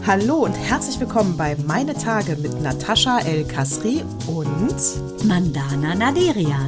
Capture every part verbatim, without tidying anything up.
Hallo und herzlich willkommen bei Meine Tage mit Natascha El-Kasri und Mandana Naderian.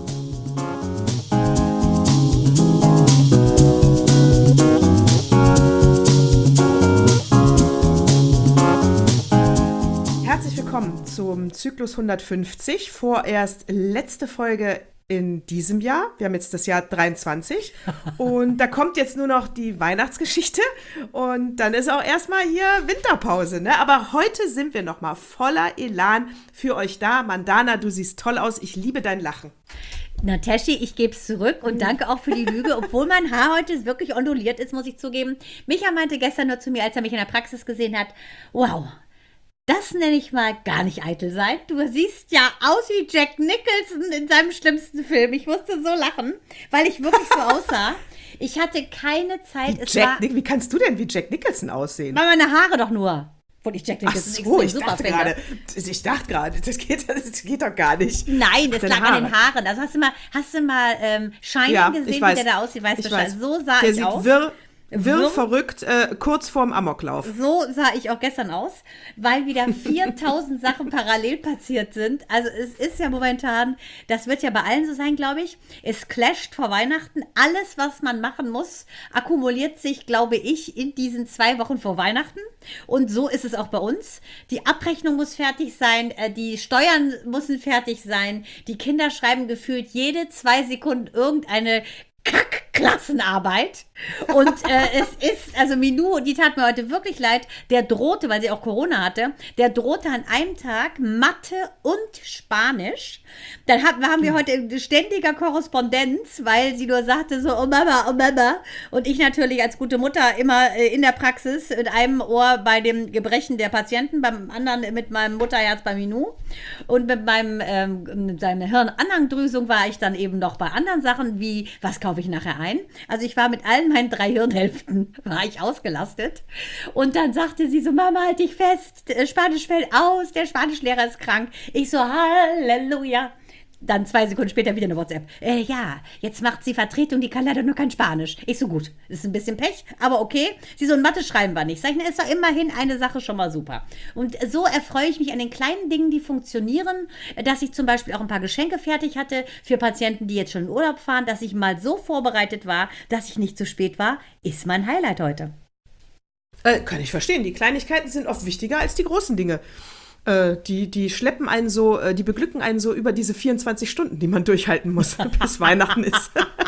Herzlich willkommen zum Zyklus hundertfünfzig, vorerst letzte Folge in diesem Jahr. Wir haben jetzt das Jahr dreiundzwanzig und da kommt jetzt nur noch die Weihnachtsgeschichte und dann ist auch erstmal hier Winterpause, ne? Aber heute sind wir nochmal voller Elan für euch da. Mandana, du siehst toll aus. Ich liebe dein Lachen. Nataschi, ich gebe es zurück und danke auch für die Lüge, obwohl mein Haar heute wirklich onduliert ist, muss ich zugeben. Micha meinte gestern nur zu mir, als er mich in der Praxis gesehen hat, wow, das nenne ich mal gar nicht eitel sein. Du siehst ja aus wie Jack Nicholson in seinem schlimmsten Film. Ich musste so lachen, weil ich wirklich so aussah. Ich hatte keine Zeit. Wie, es Jack, war, wie kannst du denn wie Jack Nicholson aussehen? Weil meine Haare doch nur. Obwohl ich Jack Ach Nicholson so, extrem ich super dachte finde. gerade, ich dachte gerade, das geht, das geht doch gar nicht. Nein, das Deine lag an den Haaren. Also hast du mal, hast du mal ähm, Shining Ja, gesehen, ich wie weiß. der da aussieht? Weißt Ich Bescheid. weiß. So sah Der ich sieht aus. wirr, wirr, Wirr. verrückt, äh, kurz vorm Amoklauf. So sah ich auch gestern aus, weil wieder viertausend Sachen parallel passiert sind. Also es ist ja momentan, das wird ja bei allen so sein, glaube ich. Es clasht vor Weihnachten. Alles, was man machen muss, akkumuliert sich, glaube ich, in diesen zwei Wochen vor Weihnachten. Und so ist es auch bei uns. Die Abrechnung muss fertig sein, äh, die Steuern müssen fertig sein. Die Kinder schreiben gefühlt jede zwei Sekunden irgendeine Kack-Klassenarbeit. Und äh, es ist, also Minou, die tat mir heute wirklich leid, der drohte, weil sie auch Corona hatte, der drohte an einem Tag Mathe und Spanisch. Dann haben, haben wir heute in ständiger Korrespondenz, weil sie nur sagte so, oh Mama, oh Mama. Und ich natürlich als gute Mutter immer äh, in der Praxis mit einem Ohr bei dem Gebrechen der Patienten, beim anderen mit meinem Mutterherz bei Minou. Und mit meinem, ähm, mit seiner Hirnanhangdrüsung war ich dann eben noch bei anderen Sachen, wie, was kaufe ich nachher ein? Also ich war mit allen meinen drei Hirnhälften, war ich ausgelastet. Und dann sagte sie so, Mama, halt dich fest, Spanisch fällt aus, der Spanischlehrer ist krank. Ich so, Halleluja. Dann zwei Sekunden später wieder eine WhatsApp. Äh, ja, jetzt macht sie Vertretung, die kann leider nur kein Spanisch. Ich so, gut, ist ein bisschen Pech, aber okay. Sie so, ein Mathe schreiben wir nicht. Sag ich, na, ist doch immerhin eine Sache schon mal super. Und so erfreue ich mich an den kleinen Dingen, die funktionieren, dass ich zum Beispiel auch ein paar Geschenke fertig hatte für Patienten, die jetzt schon in Urlaub fahren, dass ich mal so vorbereitet war, dass ich nicht zu spät war, ist mein Highlight heute. Äh, kann ich verstehen. Die Kleinigkeiten sind oft wichtiger als die großen Dinge. Äh, die, die schleppen einen so, äh, die beglücken einen so über diese vierundzwanzig Stunden, die man durchhalten muss, bis Weihnachten ist.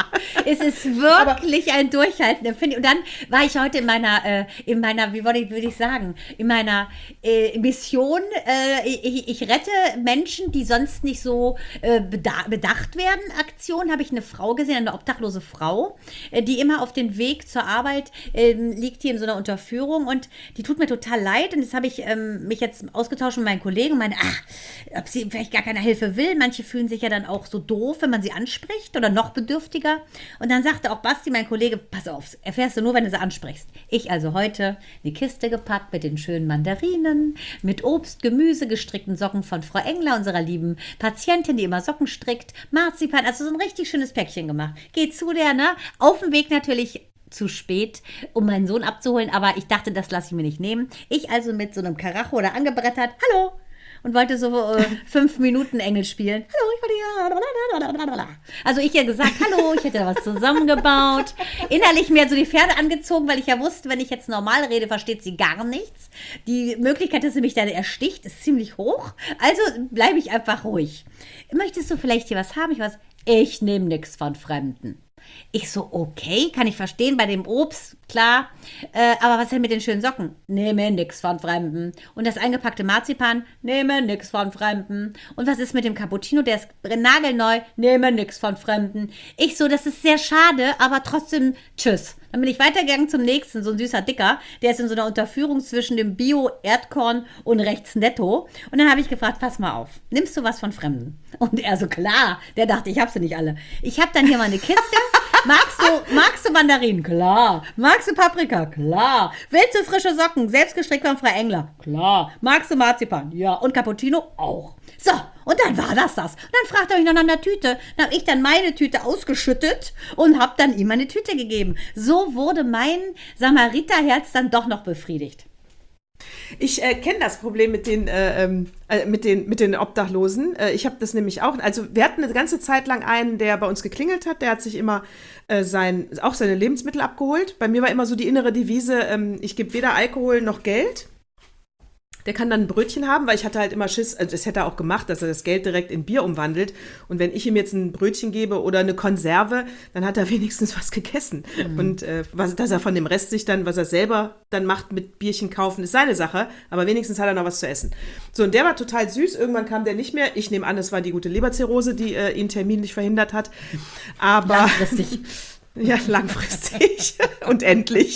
Es ist wirklich Aber ein Durchhalten, finde ich. Und dann war ich heute in meiner, äh, in meiner, wie würde ich, würde ich sagen, in meiner äh, Mission, äh, ich, ich rette Menschen, die sonst nicht so äh, beda- bedacht werden. Aktion habe ich eine Frau gesehen, eine obdachlose Frau, äh, die immer auf dem Weg zur Arbeit äh, liegt hier in so einer Unterführung und die tut mir total leid. Und jetzt habe ich ähm, mich jetzt ausgetauscht mit meinen Kollegen und meine, ach, ob sie vielleicht gar keine Hilfe will. Manche fühlen sich ja dann auch so doof, wenn man sie anspricht oder noch bedürftiger. Und dann sagte auch Basti, mein Kollege, pass auf, erfährst du nur, wenn du sie ansprichst. Ich also heute eine Kiste gepackt mit den schönen Mandarinen, mit Obst, Gemüse, gestrickten Socken von Frau Engler, unserer lieben Patientin, die immer Socken strickt, Marzipan, also so ein richtig schönes Päckchen gemacht. Geht zu der, ne? Auf dem Weg natürlich zu spät, um meinen Sohn abzuholen, aber ich dachte, das lasse ich mir nicht nehmen. Ich also mit so einem Karacho oder angebrettert, hallo, und wollte so äh, fünf Minuten Engel spielen. Hallo, ich wollte ja. Also ich ja gesagt, hallo, ich hätte da was zusammengebaut. Innerlich mir so die Pferde angezogen, weil ich ja wusste, wenn ich jetzt normal rede, versteht sie gar nichts. Die Möglichkeit, dass sie mich dann ersticht, ist ziemlich hoch. Also bleibe ich einfach ruhig. Möchtest du vielleicht hier was haben? Ich was, ich nehme nichts von Fremden. Ich so, okay, kann ich verstehen, bei dem Obst, klar, äh, aber was denn mit den schönen Socken? Nehme nix von Fremden. Und das eingepackte Marzipan? Nehme nix von Fremden. Und was ist mit dem Cappuccino? Der ist nagelneu? Nehme nix von Fremden. Ich so, das ist sehr schade, aber trotzdem, tschüss. Dann bin ich weitergegangen zum nächsten, so ein süßer Dicker, der ist in so einer Unterführung zwischen dem Bio-Erdkorn und rechts Netto. Und dann habe ich gefragt, pass mal auf, nimmst du was von Fremden? Und er so, klar, der dachte, ich habe sie nicht alle. Ich habe dann hier mal eine Kiste. Magst du, magst du Mandarinen? Klar. Magst du Paprika? Klar. Willst du frische Socken? Selbst gestrickt von Frau Engler? Klar. Magst du Marzipan? Ja. Und Cappuccino? Auch. So, und dann war das das. Und dann fragt er mich noch nach einer Tüte. Dann habe ich dann meine Tüte ausgeschüttet und habe dann ihm meine Tüte gegeben. So wurde mein Samariterherz dann doch noch befriedigt. Ich äh, kenne das Problem mit den, äh, äh, mit den, mit den Obdachlosen. Äh, ich habe das nämlich auch. Also wir hatten eine ganze Zeit lang einen, der bei uns geklingelt hat. Der hat sich immer äh, sein, auch seine Lebensmittel abgeholt. Bei mir war immer so die innere Devise, ähm, ich gebe weder Alkohol noch Geld. Der kann dann ein Brötchen haben, weil ich hatte halt immer Schiss, also das hätte er auch gemacht, dass er das Geld direkt in Bier umwandelt. Und wenn ich ihm jetzt ein Brötchen gebe oder eine Konserve, dann hat er wenigstens was gegessen. Mhm. Und äh, was, dass er von dem Rest sich dann, was er selber dann macht mit Bierchen kaufen, ist seine Sache. Aber wenigstens hat er noch was zu essen. So, und der war total süß. Irgendwann kam der nicht mehr. Ich nehme an, es war die gute Leberzirrhose, die äh, ihn terminlich verhindert hat. Aber langfristig. Ja, langfristig und endlich.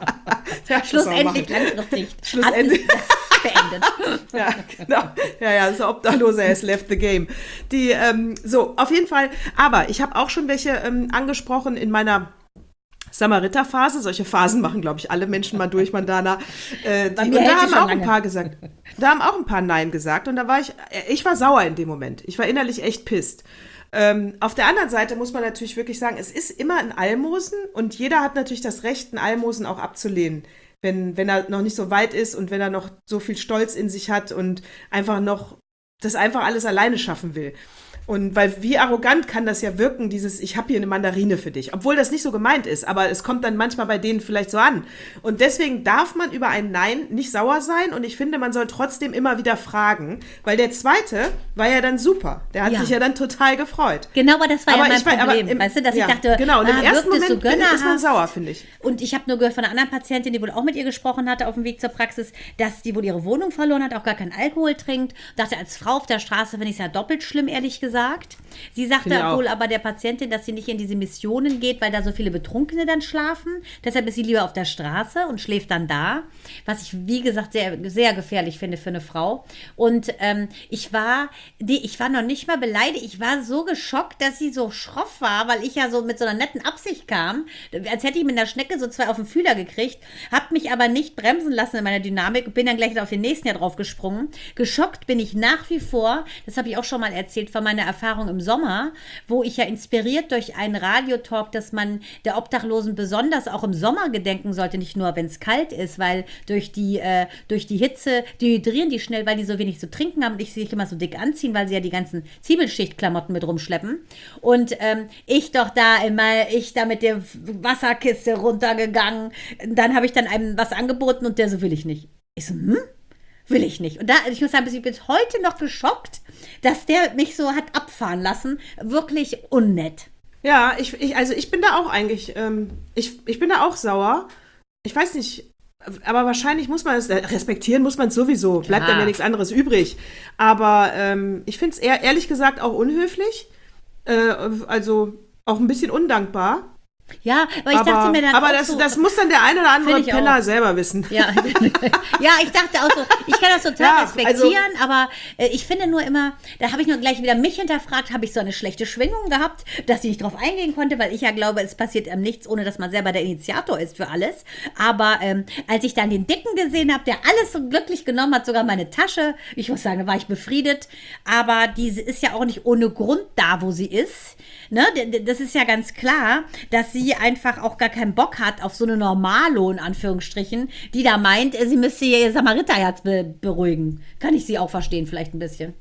Ja, schlussendlich langfristig. Schlussendlich. Beendet. Ja, genau. Ja, ja, so Obdachlose has left the game. Die, ähm, so, auf jeden Fall. Aber ich habe auch schon welche ähm, angesprochen in meiner Samariterphase. Solche Phasen machen, glaube ich, alle Menschen mal durch, Mandana. Äh, die, und da haben auch lange. ein paar gesagt. Da haben auch ein paar Nein gesagt. Und da war ich, ich war sauer in dem Moment. Ich war innerlich echt pisst. Ähm, auf der anderen Seite muss man natürlich wirklich sagen, es ist immer ein Almosen und jeder hat natürlich das Recht, ein Almosen auch abzulehnen, wenn, wenn er noch nicht so weit ist und wenn er noch so viel Stolz in sich hat und einfach noch das einfach alles alleine schaffen will. Und weil wie arrogant kann das ja wirken, dieses ich habe hier eine Mandarine für dich, obwohl das nicht so gemeint ist, aber es kommt dann manchmal bei denen vielleicht so an. Und deswegen darf man über ein Nein nicht sauer sein und ich finde, man soll trotzdem immer wieder fragen, weil der zweite war ja dann super. Der hat ja. sich ja dann total gefreut. Genau, aber das war aber ja mein ich war, Problem, im, weißt du, dass ja, ich dachte, genau, und im ah, ersten Moment so ist man sauer, finde ich. Und ich habe nur gehört von einer anderen Patientin, die wohl auch mit ihr gesprochen hatte auf dem Weg zur Praxis, dass die wohl ihre Wohnung verloren hat, auch gar keinen Alkohol trinkt. Dachte, als Frau auf der Straße finde ich es ja doppelt schlimm, ehrlich gesagt. Sie sagte wohl aber der Patientin, dass sie nicht in diese Missionen geht, weil da so viele Betrunkene dann schlafen. Deshalb ist sie lieber auf der Straße und schläft dann da. Was ich, wie gesagt, sehr, sehr gefährlich finde für eine Frau. Und ähm, ich war, die, ich war noch nicht mal beleidigt. Ich war so geschockt, dass sie so schroff war, weil ich ja so mit so einer netten Absicht kam. Als hätte ich mit einer Schnecke so zwei auf den Fühler gekriegt. Hab mich aber nicht bremsen lassen in meiner Dynamik. Bin dann gleich auf den nächsten Jahr drauf gesprungen. Geschockt bin ich nach wie vor, das habe ich auch schon mal erzählt, von meiner Erfahrung im Sommer, wo ich ja inspiriert durch einen Radiotalk, dass man der Obdachlosen besonders auch im Sommer gedenken sollte, nicht nur, wenn es kalt ist, weil durch die, äh, durch die Hitze dehydrieren die schnell, weil die so wenig zu trinken haben und ich sich immer so dick anziehen, weil sie ja die ganzen Zwiebelschichtklamotten mit rumschleppen. Und ähm, ich doch da immer, ich da mit der Wasserkiste runtergegangen. Dann habe ich dann einem was angeboten und der so, will ich nicht. Ich so, hm? Will ich nicht. Und da, ich muss sagen, ich bin bis heute noch geschockt, dass der mich so hat abfahren lassen. Wirklich unnett. Ja, ich, ich also ich bin da auch eigentlich, ähm, ich, ich bin da auch sauer. Ich weiß nicht, aber wahrscheinlich muss man es, respektieren muss man es sowieso. Bleibt dann ja nichts anderes übrig. Aber ähm, ich finde es eher, ehrlich gesagt, auch unhöflich. Äh, also auch ein bisschen undankbar. Ja, aber ich aber, dachte mir dann aber auch das, so, das muss dann der eine oder andere Penner auch selber wissen. Ja. Ja, ich dachte auch so, ich kann das total ja, respektieren, also, aber äh, ich finde nur immer, da habe ich nur gleich wieder mich hinterfragt, habe ich so eine schlechte Schwingung gehabt, dass ich nicht drauf eingehen konnte, weil ich ja glaube, es passiert ähm, nichts, ohne dass man selber der Initiator ist für alles. Aber ähm, als ich dann den Dicken gesehen habe, der alles so glücklich genommen hat, sogar meine Tasche, ich muss sagen, da war ich befriedet, aber diese ist ja auch nicht ohne Grund da, wo sie ist. Ne, das ist ja ganz klar, dass sie einfach auch gar keinen Bock hat auf so eine Normalo, in Anführungsstrichen, die da meint, sie müsste ihr Samariterherz be- beruhigen. Kann ich sie auch verstehen, vielleicht ein bisschen.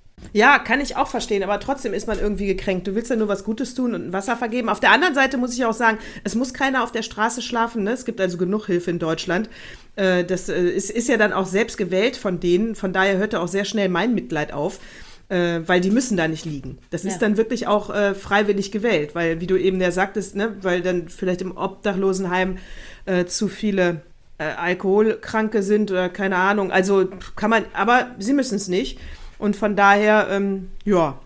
Ja, kann ich auch verstehen, aber trotzdem ist man irgendwie gekränkt. Du willst ja nur was Gutes tun und ein Wasser vergeben. Auf der anderen Seite muss ich auch sagen, es muss keiner auf der Straße schlafen. Ne? Es gibt also genug Hilfe in Deutschland. Äh, das äh, ist, ist ja dann auch selbst gewählt von denen. Von daher hörte auch sehr schnell mein Mitleid auf. Äh, weil die müssen da nicht liegen. Das ja. ist dann wirklich auch äh, freiwillig gewählt, weil, wie du eben ja sagtest, ne, weil dann vielleicht im Obdachlosenheim äh, zu viele äh, Alkoholkranke sind oder keine Ahnung. Also kann man, aber sie müssen es nicht. Und von daher, ähm, ja,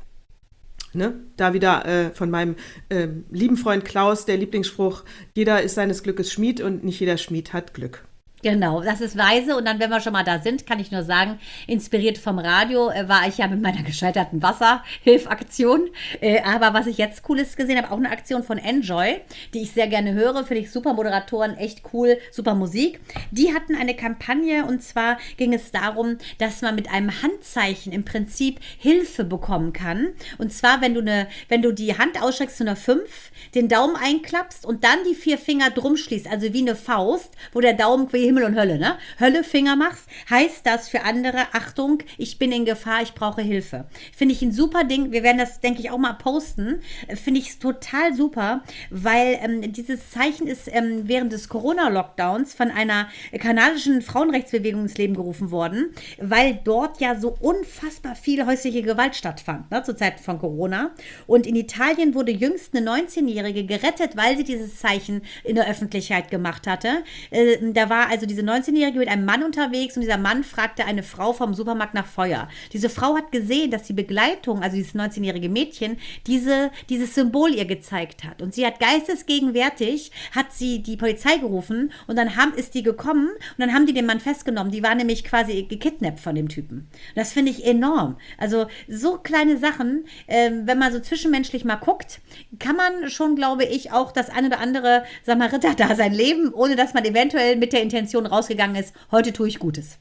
ne, da wieder äh, von meinem äh, lieben Freund Klaus der Lieblingsspruch, jeder ist seines Glückes Schmied und nicht jeder Schmied hat Glück. Genau, das ist weise. Und dann, wenn wir schon mal da sind, kann ich nur sagen, inspiriert vom Radio äh, war ich ja mit meiner gescheiterten Wasserhilfaktion. Äh, aber was ich jetzt Cooles gesehen habe, auch eine Aktion von Enjoy, die ich sehr gerne höre, finde ich super, Moderatoren, echt cool, super Musik. Die hatten eine Kampagne und zwar ging es darum, dass man mit einem Handzeichen im Prinzip Hilfe bekommen kann. Und zwar, wenn du, eine, wenn du die Hand ausstreckst zu einer fünf, den Daumen einklappst und dann die vier Finger drum schließt, also wie eine Faust, wo der Daumen wie Himmel und Hölle, ne? Hölle, Finger machst, heißt das für andere, Achtung, ich bin in Gefahr, ich brauche Hilfe. Finde ich ein super Ding. Wir werden das, denke ich, auch mal posten. Finde ich total super, weil ähm, dieses Zeichen ist ähm, während des Corona-Lockdowns von einer kanadischen Frauenrechtsbewegung ins Leben gerufen worden, weil dort ja so unfassbar viel häusliche Gewalt stattfand, ne, zur Zeit von Corona. Und in Italien wurde jüngst eine neunzehnjährige gerettet, weil sie dieses Zeichen in der Öffentlichkeit gemacht hatte. Äh, da war also diese neunzehnjährige mit einem Mann unterwegs und dieser Mann fragte eine Frau vom Supermarkt nach Feuer. Diese Frau hat gesehen, dass die Begleitung, also dieses neunzehnjährige Mädchen, diese, dieses Symbol ihr gezeigt hat. Und sie hat geistesgegenwärtig, hat sie die Polizei gerufen und dann haben, ist die gekommen und dann haben die den Mann festgenommen. Die war nämlich quasi gekidnappt von dem Typen. Und das finde ich enorm. Also so kleine Sachen, äh, wenn man so zwischenmenschlich mal guckt, kann man schon, glaube ich, auch das ein oder andere Samariter-Dasein leben, ohne dass man eventuell mit der Intention rausgegangen ist, heute tue ich Gutes.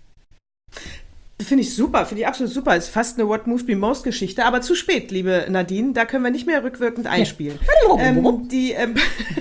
Finde ich super, finde ich absolut super. Ist fast eine What Moved Me Most Geschichte, aber zu spät, liebe Nadine. Da können wir nicht mehr rückwirkend einspielen. Ja. Ähm, die, ähm,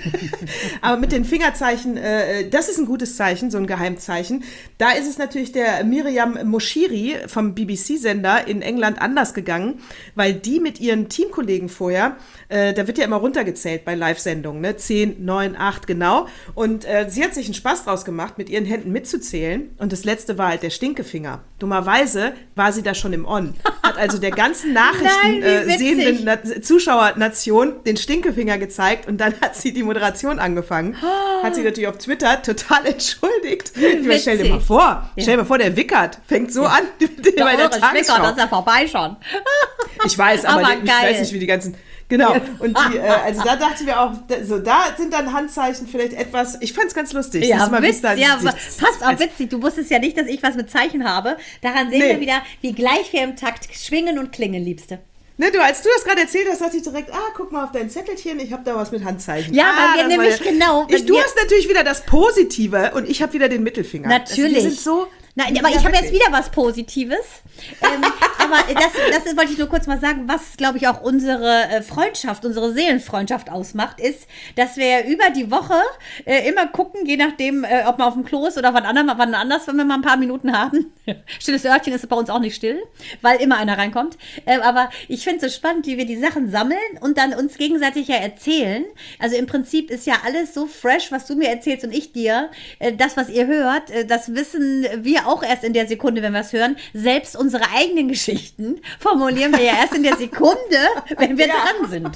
aber mit den Fingerzeichen, äh, das ist ein gutes Zeichen, so ein Geheimzeichen. Da ist es natürlich der Miriam Moshiri vom B B C-Sender in England anders gegangen, weil die mit ihren Teamkollegen vorher, äh, da wird ja immer runtergezählt bei Live-Sendungen, ne? zehn, neun, acht, genau. Und äh, sie hat sich einen Spaß draus gemacht, mit ihren Händen mitzuzählen. Und das letzte war halt der Stinkefinger. Dummerweise war sie da schon im On. Hat also der ganzen Nachrichten äh, sehenden Na- Zuschauernation den Stinkefinger gezeigt und dann hat sie die Moderation angefangen. Oh. Hat sie natürlich auf Twitter total entschuldigt. Ich meine, stell dir mal vor, ja. stell dir mal vor, der Wickert fängt so ja. an der bei der Tagesschau. Schwicker, das ist ja vorbei schon. Ich weiß, aber, aber ich weiß nicht, wie die ganzen... Genau, und die, äh, also da dachte ich mir auch, da, so da sind dann Handzeichen vielleicht etwas, ich fand es ganz lustig. Ja, mal, Witz, da, ja aber passt auch witzig, du wusstest ja nicht, dass ich was mit Zeichen habe. Daran sehen nee. wir wieder, wie gleich wir im Takt schwingen und klingen, Liebste. Ne, du, als du das gerade erzählt hast, dachte ich direkt, ah, guck mal auf dein Zettelchen, ich habe da was mit Handzeichen. Ja, ah, weil wir nämlich ja, genau... Ich, du hast natürlich wieder das Positive und ich habe wieder den Mittelfinger. Natürlich. Also, wir sind so... Nein, aber ich habe jetzt wieder was Positives. ähm, aber das, das wollte ich nur kurz mal sagen, was, glaube ich, auch unsere Freundschaft, unsere Seelenfreundschaft ausmacht, ist, dass wir über die Woche äh, immer gucken, je nachdem, äh, ob man auf dem Klo ist oder wann, anderem, wann anders, wenn wir mal ein paar Minuten haben. Stilles Örtchen ist bei uns auch nicht still, weil immer einer reinkommt. Äh, aber ich finde es so spannend, wie wir die Sachen sammeln und dann uns gegenseitig ja erzählen. Also im Prinzip ist ja alles so fresh, was du mir erzählst und ich dir. Äh, das, was ihr hört, äh, das wissen wir auch erst in der Sekunde, wenn wir es hören. Selbst unsere eigenen Geschichten formulieren wir ja erst in der Sekunde, wenn wir ja. dran sind.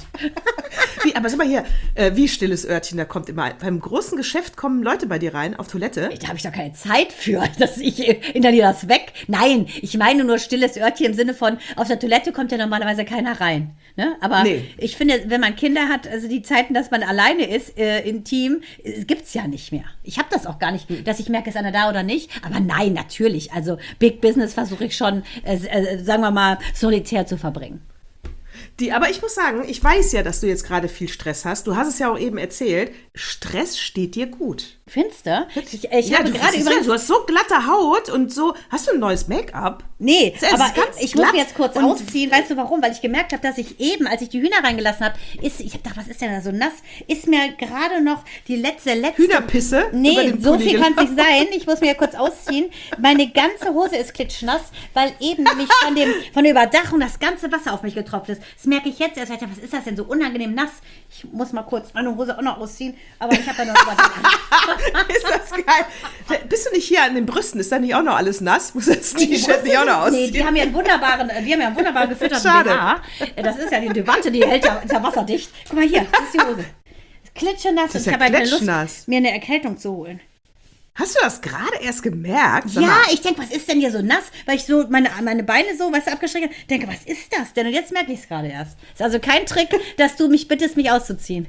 Wie, aber sag mal hier, äh, wie stilles Örtchen, da kommt immer, beim großen Geschäft kommen Leute bei dir rein, auf Toilette. Da habe ich doch keine Zeit für, dass ich inhaliere das weg. Nein, ich meine nur stilles Örtchen im Sinne von, auf der Toilette kommt ja normalerweise keiner rein. Ne? Aber nee. ich finde, wenn man Kinder hat, also die Zeiten, dass man alleine ist, äh, intim, äh, gibt es ja nicht mehr. Ich habe das auch gar nicht, dass ich merke, ist einer da oder nicht. Aber nein, natürlich. Also Big Business versuche ich schon, äh, äh, sagen wir mal, solitär zu verbringen. Die, aber ich muss sagen, ich weiß ja, dass du jetzt gerade viel Stress hast. Du hast es ja auch eben erzählt. Stress steht dir gut. Findest du? Ich, ich ja, habe du, gerade übrigens, ja, du hast so glatte Haut und so. Hast du ein neues Make-up? Nee, das aber ich, ich muss mir jetzt kurz und ausziehen. Weißt du warum? Weil ich gemerkt habe, dass ich eben, als ich die Hühner reingelassen habe, ist, ich habe gedacht, was ist denn da so nass? Ist mir gerade noch die letzte, letzte... Hühnerpisse? Nee, so viel kann es nicht sein. Ich muss mir kurz ausziehen. Meine ganze Hose ist klitschnass, weil eben nämlich von, dem, von der Überdachung das ganze Wasser auf mich getropft ist. Das merke ich jetzt erst. Ich dachte, was ist das denn so unangenehm nass? Ich muss mal kurz meine Hose auch noch ausziehen, aber ich habe ja noch Überdachung. Ist das geil. Bist du nicht hier an den Brüsten? Ist da nicht auch noch alles nass? Muss das nee, T-Shirt nicht auch noch ausziehen? Nee, die haben ja einen wunderbaren, die haben ja einen wunderbaren gefütterten B H. Das ist ja die Debatte, die hält ja unter Wasser dicht. Guck mal hier, das ist die Hose. Klitschenass. Das ist ich ja habe halt keine Lust, mir eine Erkältung zu holen. Hast du das gerade erst gemerkt? Sag ja, mal. Ich denke, was ist denn hier so nass? Weil ich so meine, meine Beine so, weißt du, abgestreckt habe. Denke, was ist das denn? Und jetzt merke ich es gerade erst. Ist also kein Trick, dass du mich bittest, mich auszuziehen.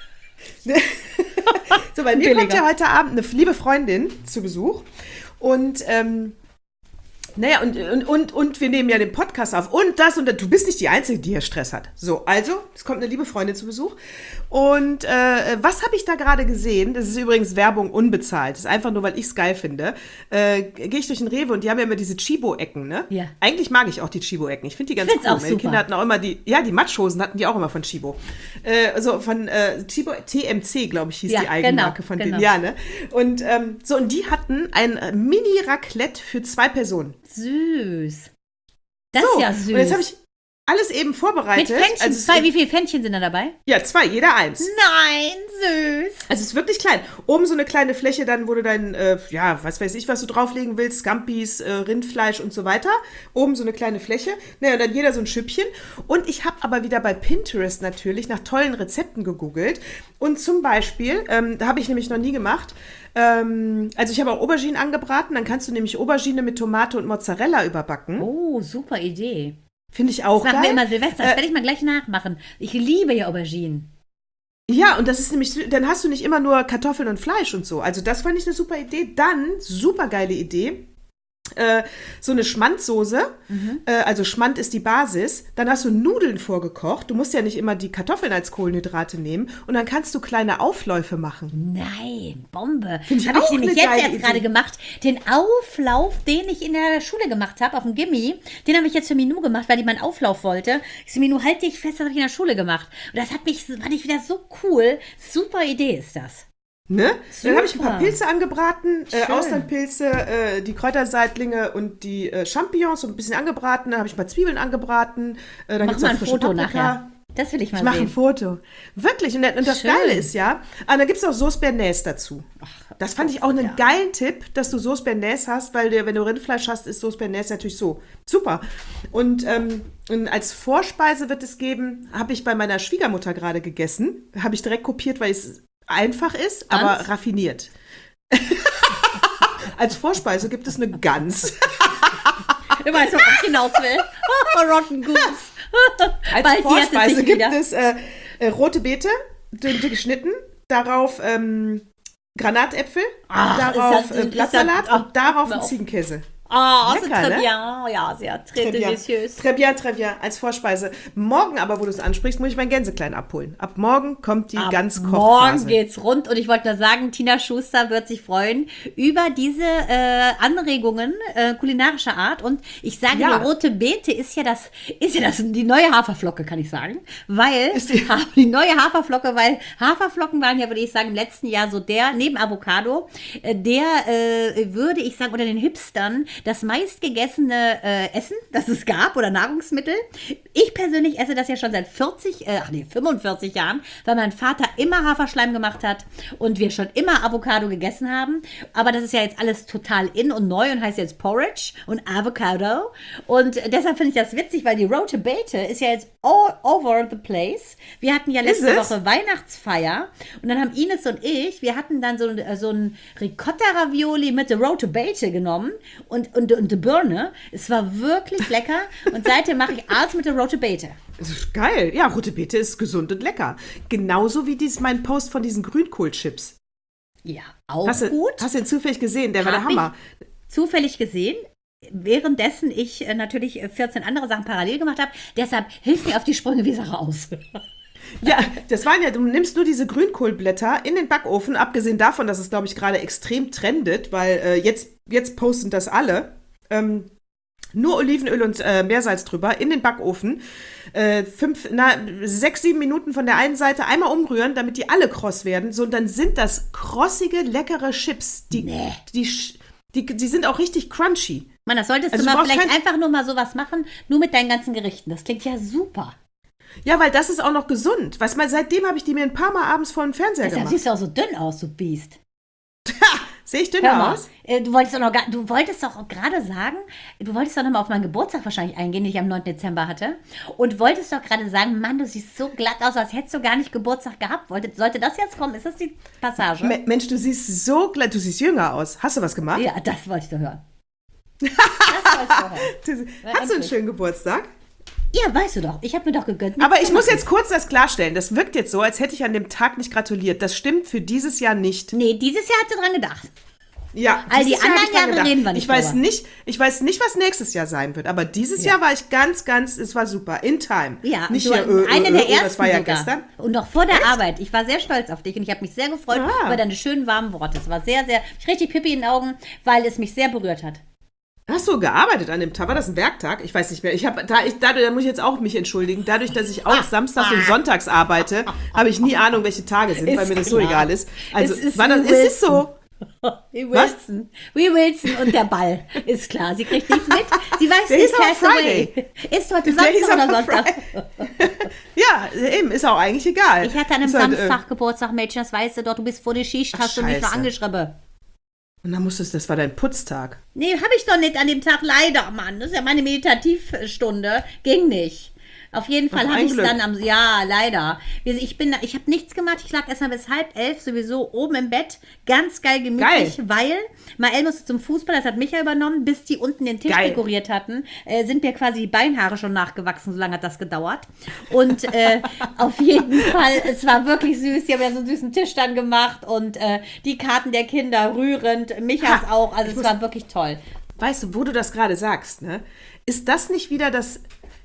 So, bei mir kommt ja heute Abend eine liebe Freundin zu Besuch und ähm, Naja, und, und, und, und wir nehmen ja den Podcast auf und das und das. Du bist nicht die Einzige, die hier Stress hat. So, also, es kommt eine liebe Freundin zu Besuch. Und äh, was habe ich da gerade gesehen? Das ist übrigens Werbung unbezahlt. Das ist einfach nur, weil ich es geil finde. Äh, Gehe ich durch den Rewe und die haben ja immer diese Chibo-Ecken, ne? Ja. Eigentlich mag ich auch die Chibo-Ecken. Ich finde die ganz Find's cool. auch Meine super. Kinder hatten auch immer die, ja, die Matschhosen hatten die auch immer von Chibo. Äh, also von äh, Chibo, T M C, glaube ich, hieß Ja, die Eigenmarke genau, von genau. denen. Ja, ne? Und ähm, so, und die hatten ein äh, Mini-Raclette für zwei Personen. Süß. Das So, ist ja süß. und jetzt habe ich alles eben Mit vorbereitet. Pfännchen. Also es- Zwei, wie viele Pfännchen sind da dabei? Ja, zwei, jeder eins. Nein, süß. Also es ist wirklich klein. Oben so eine kleine Fläche, dann wo du dein, äh, ja, was weiß ich, was du drauflegen willst, Scampis, äh, Rindfleisch und so weiter. Oben so eine kleine Fläche. Naja, und dann jeder so ein Schüppchen. Und ich habe aber wieder bei Pinterest natürlich nach tollen Rezepten gegoogelt. Und zum Beispiel, ähm, da habe ich nämlich noch nie gemacht, ähm, also ich habe auch Auberginen angebraten. Dann kannst du nämlich Aubergine mit Tomate und Mozzarella überbacken. Oh, super Idee. Finde ich auch Das machen wir geil. immer Silvester. Das Äh, werde ich mal gleich nachmachen. Ich liebe ja Auberginen. Ja, und das ist nämlich, dann hast du nicht immer nur Kartoffeln und Fleisch und so. Also das fand ich eine super Idee. Dann, super geile Idee, äh, so eine Schmandsoße. Äh, also Schmand ist die Basis. Dann hast du Nudeln vorgekocht. Du musst ja nicht immer die Kartoffeln als Kohlenhydrate nehmen. Und dann kannst du kleine Aufläufe machen. Nein, Bombe. Find ich Habe ich auch nämlich eine jetzt geile erst Idee. gerade gemacht. Den Auflauf, den ich in der Schule gemacht habe, auf dem Gimmi, den habe ich jetzt für Minou gemacht, weil die meinen Auflauf wollte. Ich so, Minou, halt dich fest, das habe ich in der Schule gemacht. Und das hat mich, fand ich wieder so cool. Super Idee ist das. Ne? Dann habe ich ein paar Super. Pilze angebraten, äh, Schön. Austernpilze, äh, die Kräuterseitlinge und die äh, Champignons so ein bisschen angebraten. Dann habe ich ein paar Zwiebeln angebraten. Äh, dann Mach gibt's mal auch ein frische Foto Paprika. nachher. Das will ich mal Ich mache ein sehen. Foto. Wirklich. Und, und das Schön. Geile ist ja, ah, da gibt es auch Sauce Bernays dazu. Das fand ich auch einen ja. geilen Tipp, dass du Sauce Bernays hast, weil der, wenn du Rindfleisch hast, ist Sauce Bernays natürlich so. Super. Und, ähm, und als Vorspeise wird es geben, habe ich bei meiner Schwiegermutter gerade gegessen. Habe ich direkt kopiert, weil es einfach ist, aber Gans? raffiniert. Als Vorspeise gibt es eine Gans. Du weißt, worauf ich hinaus will. Rotten Goose. Als Bald jährt es Vorspeise sich gibt wieder. es äh, äh, rote Beete, dünn geschnitten, darauf ähm, Granatäpfel, Ach, darauf ist das- äh, ist Blattsalat das- ach, und darauf hör einen auf. Ziegenkäse. Ah, oh, so Lecker, très ne? bien. Ja, sehr très Très bien. delicieux. Très bien, très bien, als Vorspeise. Morgen aber, wo du es ansprichst, muss ich meinen Gänseklein abholen. Ab morgen kommt die Ab ganz morgen Kochphase. geht's rund und ich wollte nur sagen, Tina Schuster wird sich freuen über diese äh, Anregungen äh, kulinarischer Art und ich sage, Ja. die rote Beete ist ja das, ist ja das die neue Haferflocke, kann ich sagen, weil Ist die- Ha- die neue Haferflocke, weil Haferflocken waren ja, würde ich sagen, im letzten Jahr so der neben Avocado, äh, der äh, würde ich sagen unter den Hipstern das meistgegessene äh, Essen, das es gab oder Nahrungsmittel. Ich persönlich esse das ja schon seit vierzig, äh, ach nee, fünfundvierzig Jahren, weil mein Vater immer Haferschleim gemacht hat und wir schon immer Avocado gegessen haben. Aber das ist ja jetzt alles total in und neu und heißt jetzt Porridge und Avocado. Und deshalb finde ich das witzig, weil die Rote Beete ist ja jetzt all over the place. Wir hatten ja letzte Ist es? Woche Weihnachtsfeier und dann haben Ines und ich, wir hatten dann so, so ein Ricotta-Ravioli mit der Rote Beete genommen und, und, und der Birne. Es war wirklich lecker und seitdem mache ich alles mit der Rote Beete. Das ist geil. Ja, rote Beete ist gesund und lecker. Genauso wie dies, mein Post von diesen Grünkohlchips. Ja, auch Hast du, gut. hast du den zufällig gesehen? Der war der Hab ich Hammer. Zufällig gesehen, währenddessen ich äh, natürlich äh, vierzehn andere Sachen parallel gemacht habe. Deshalb hilf mir auf die Sprünge wie Sache aus. Ja, das waren ja, du nimmst nur diese Grünkohlblätter in den Backofen, abgesehen davon, dass es, glaube ich, gerade extrem trendet, weil äh, jetzt, jetzt posten das alle. Ähm, nur Olivenöl und äh, Meersalz drüber, in den Backofen. Äh, fünf, na, sechs, sieben Minuten von der einen Seite einmal umrühren, damit die alle kross werden. So, und dann sind das krossige, leckere Chips. Die, Nee. die, sch- die, die sind auch richtig crunchy. Mann, das solltest Also du du mal brauchst vielleicht kein- einfach nur mal sowas machen, nur mit deinen ganzen Gerichten. Das klingt ja super. Ja, weil das ist auch noch gesund. Weißt mal, seitdem habe ich die mir ein paar Mal abends vor den Fernseher Deshalb gemacht. siehst du auch so dünn aus, du Biest. Sehe ich Hör dünner mal, aus? äh, du wolltest doch noch, ga- du wolltest doch auch gerade sagen, du wolltest doch noch mal auf meinen Geburtstag wahrscheinlich eingehen, den ich am neunten Dezember hatte. Und wolltest doch gerade sagen, Mann, du siehst so glatt aus, als hättest du gar nicht Geburtstag gehabt. Wollte, sollte das jetzt kommen? Ist das die Passage? Me- Mensch, du siehst so glatt, du siehst jünger aus. Hast du was gemacht? Ja, das wollte ich doch hören. Das wollte ich doch hören. Du- Hast du einen endlich. schönen Geburtstag? Ja, weißt du doch. Ich habe mir doch gegönnt. Aber ich muss jetzt kurz das klarstellen. Das wirkt jetzt so, als hätte ich an dem Tag nicht gratuliert. Das stimmt für dieses Jahr nicht. Nee, dieses Jahr hat sie dran gedacht. Ja, all die dieses Jahr hab anderen ich dran Jahre gedacht. reden wir nicht Ich weiß drüber. nicht, ich weiß nicht, was nächstes Jahr sein wird, aber dieses Ja. Jahr war ich ganz, ganz, es war super. In time. Ja, nicht du, hier, äh, eine äh, der äh, ersten das war ja sogar. gestern. Und noch vor der Echt? Arbeit. Ich war sehr stolz auf dich und ich habe mich sehr gefreut Ah. über deine schönen warmen Worte. Es war sehr, sehr, ich richtig Pipi in den Augen, weil es mich sehr berührt hat. Hast du gearbeitet an dem Tag? War das ein Werktag? Ich weiß nicht mehr. Ich habe da, ich, dadurch, da muss ich jetzt auch mich entschuldigen. Dadurch, dass ich auch samstags und sonntags arbeite, habe ich nie Ahnung, welche Tage sind, Ist weil mir das so klar. egal ist. Also, Es ist war das, wie ist es so? Wie Was? Wilson. Wie Wilson und der Ball. Ist klar, sie kriegt nichts mit. Sie weiß Der nicht, hieß aber Cast Away. Friday. Ist heute Der hieß Samstag oder aber Sonntag? Ja, eben, ist auch eigentlich egal. Ich hatte an einem Ist halt, äh, Samstag Geburtstag, Mädchen, das weißt du doch, du bist vor der Schicht, Ach, hast du mich noch Scheiße. angeschrieben. Und dann musstest du, das war dein Putztag. Nee, habe ich doch nicht an dem Tag, leider, Mann. Das ist ja meine Meditativstunde. Ging nicht. Auf jeden Fall Ach, habe ein ich es Glück. dann am, ja, leider. Ich bin, ich habe nichts gemacht. Ich lag erst mal bis halb elf sowieso oben im Bett. Ganz geil gemütlich, Geil. weil Mael musste zum Fußball, das hat Micha übernommen, bis die unten den Tisch Geil. dekoriert hatten, äh, sind mir quasi die Beinhaare schon nachgewachsen, so lange hat das gedauert. Und äh, auf jeden Fall, es war wirklich süß. Die haben ja so einen süßen Tisch dann gemacht und äh, die Karten der Kinder rührend, Michas Ha, auch. Also ich es muss- war wirklich toll. Weißt du, wo du das gerade sagst, ne? Ist das nicht wieder das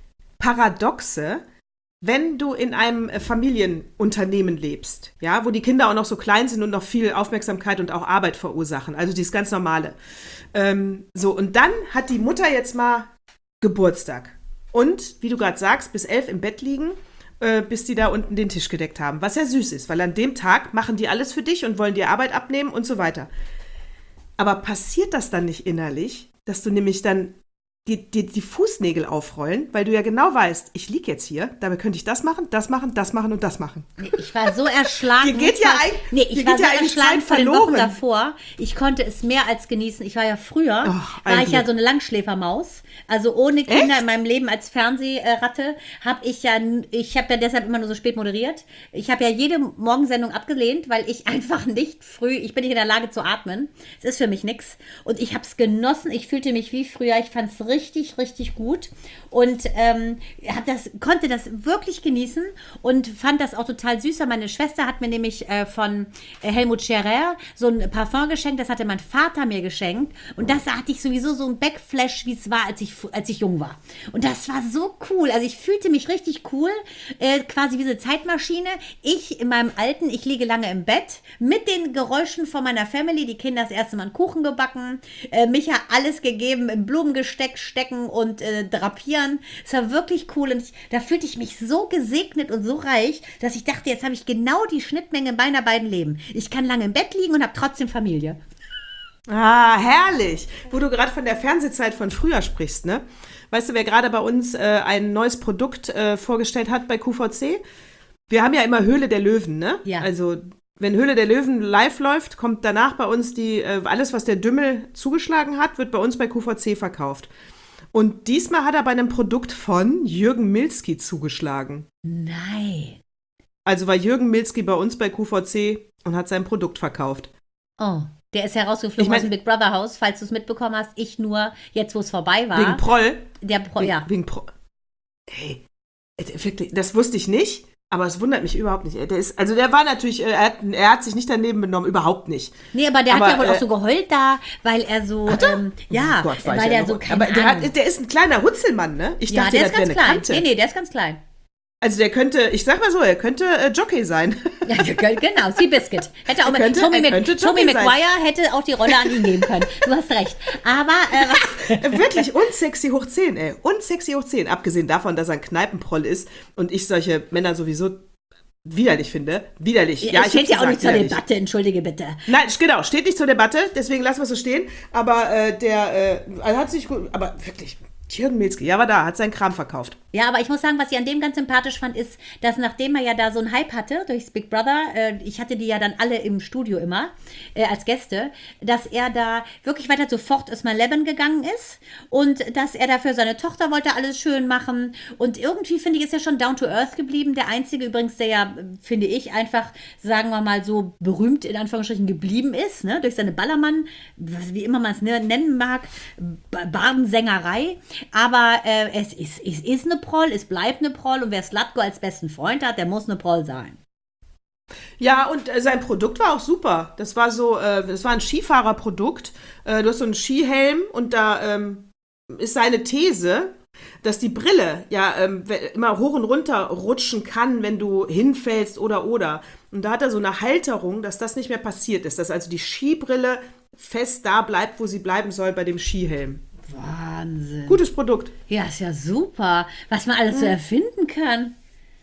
Paradoxe, wenn du in einem äh, Familienunternehmen lebst, ja, wo die Kinder auch noch so klein sind und noch viel Aufmerksamkeit und auch Arbeit verursachen, also dieses ganz Normale. Ähm, so, und dann hat die Mutter jetzt mal Geburtstag. Und, wie du gerade sagst, bis elf im Bett liegen, äh, bis die da unten den Tisch gedeckt haben. Was ja süß ist, weil an dem Tag machen die alles für dich und wollen dir Arbeit abnehmen und so weiter. Aber passiert das dann nicht innerlich, dass du nämlich dann die, die, die Fußnägel aufrollen, weil du ja genau weißt, ich liege jetzt hier, dabei könnte ich das machen, das machen, das machen und das machen. Ich war so erschlagen. Dir geht ja von- ein- nee, ich dir war geht so ja eigentlich erschlagen Zeit von den Wochen verloren. davor. Ich konnte es mehr als genießen. Ich war ja früher, Ach, ein war ich ja Glück. so eine Langschläfermaus. Also ohne Kinder Echt? in meinem Leben als Fernsehratte habe ich ja, ich habe ja deshalb immer nur so spät moderiert. Ich habe ja jede Morgensendung abgelehnt, weil ich einfach nicht früh, ich bin nicht in der Lage zu atmen. Es ist für mich nichts. Und ich habe es genossen. Ich fühlte mich wie früher. Ich fand es richtig, richtig gut. Und ähm, hab das, konnte das wirklich genießen und fand das auch total süß. Meine Schwester hat mir nämlich äh, von äh, Helmut Scherer so ein Parfum geschenkt. Das hatte mein Vater mir geschenkt. Und das hatte ich sowieso so ein Backflash, wie es war, als ich, als ich jung war. Und das war so cool. Also ich fühlte mich richtig cool. Äh, quasi wie eine Zeitmaschine. Ich in meinem Alten, ich liege lange im Bett mit den Geräuschen von meiner Family. Die Kinder das erste Mal einen Kuchen gebacken. Äh, Micha alles gegeben, im Blumengesteck stecken und äh, drapieren. Es war wirklich cool. Und ich, da fühlte ich mich so gesegnet und so reich, dass ich dachte, jetzt habe ich genau die Schnittmenge meiner beiden Leben. Ich kann lange im Bett liegen und habe trotzdem Familie. Ah, herrlich. Wo du gerade von der Fernsehzeit von früher sprichst, ne? Weißt du, wer gerade bei uns äh, ein neues Produkt äh, vorgestellt hat bei Q V C? Wir haben ja immer Höhle der Löwen, ne? Ja. Also, wenn Höhle der Löwen live läuft, kommt danach bei uns die, äh, alles, was der Dümmel zugeschlagen hat, wird bei uns bei Q V C verkauft. Und diesmal hat er bei einem Produkt von Jürgen Milski zugeschlagen. Nein. Also war Jürgen Milski bei uns bei Q V C und hat sein Produkt verkauft. Oh, der ist herausgeflogen Ich mein- aus dem Big Brother Haus, falls du es mitbekommen hast. Ich nur, jetzt wo es vorbei war. Wegen Proll. Der Pro, Wegen, ja. wegen Pro. Hey, äh, wirklich, das wusste ich nicht, aber es wundert mich überhaupt nicht. Der ist, also der war natürlich, äh, er hat, er hat sich nicht daneben benommen, überhaupt nicht. Nee, aber der Aber, hat ja wohl äh, auch so geheult da, weil er so, ähm, ja, Oh Gott, war weil ich der ja so, noch- keine aber der, Ahnung. hat, der ist ein kleiner Hutzelmann, ne? Ich ja, dachte, der das ist wäre ganz eine klein. Kante. Nee, nee, der ist ganz klein. Also der könnte, ich sag mal so, er könnte äh, Jockey sein. Ja, genau, Seabiscuit. Hätte auch Er mit könnte- Tommy, er Mc, könnte Tommy Jockey sein. Maguire hätte auch die Rolle an ihn geben können. Du hast recht. Aber, äh, Äh, Wirklich unsexy hoch zehn, ey. Unsexy hoch zehn. Abgesehen davon, dass er ein Kneipenproll ist und ich solche Männer sowieso widerlich finde. Widerlich. Ja, es ich steht hab's ja auch gesagt, nicht zur widerlich. Debatte, entschuldige bitte. Nein, genau, steht nicht zur Debatte, deswegen lassen wir es so stehen. Aber äh, der äh, hat sich gut, aber wirklich, Jürgen Milski, ja, war da, hat seinen Kram verkauft. Ja, aber ich muss sagen, was ich an dem ganz sympathisch fand, ist, dass nachdem er ja da so einen Hype hatte durchs Big Brother, äh, ich hatte die ja dann alle im Studio immer äh, als Gäste, dass er da wirklich weiter sofort erstmal leben gegangen ist und dass er dafür seine Tochter wollte alles schön machen und irgendwie, finde ich, ist er schon down to earth geblieben. Der Einzige übrigens, der ja, äh, finde ich, einfach, sagen wir mal so berühmt in Anführungsstrichen geblieben ist, ne, durch seine Ballermann, was, wie immer man es nennen mag, Ba- Bardensängerei. Aber äh, es, ist, es ist eine Proll, es bleibt eine Proll und wer Slatko als besten Freund hat, der muss eine Proll sein. Ja, und äh, sein Produkt war auch super. Das war so, äh, das war ein Skifahrerprodukt. Äh, du hast so einen Skihelm und da ähm, ist seine These, dass die Brille ja ähm, immer hoch und runter rutschen kann, wenn du hinfällst oder oder. Und da hat er so eine Halterung, dass das nicht mehr passiert ist, dass also die Skibrille fest da bleibt, wo sie bleiben soll bei dem Skihelm. Wahnsinn. Gutes Produkt. Ja, ist ja super, was man alles so erfinden kann.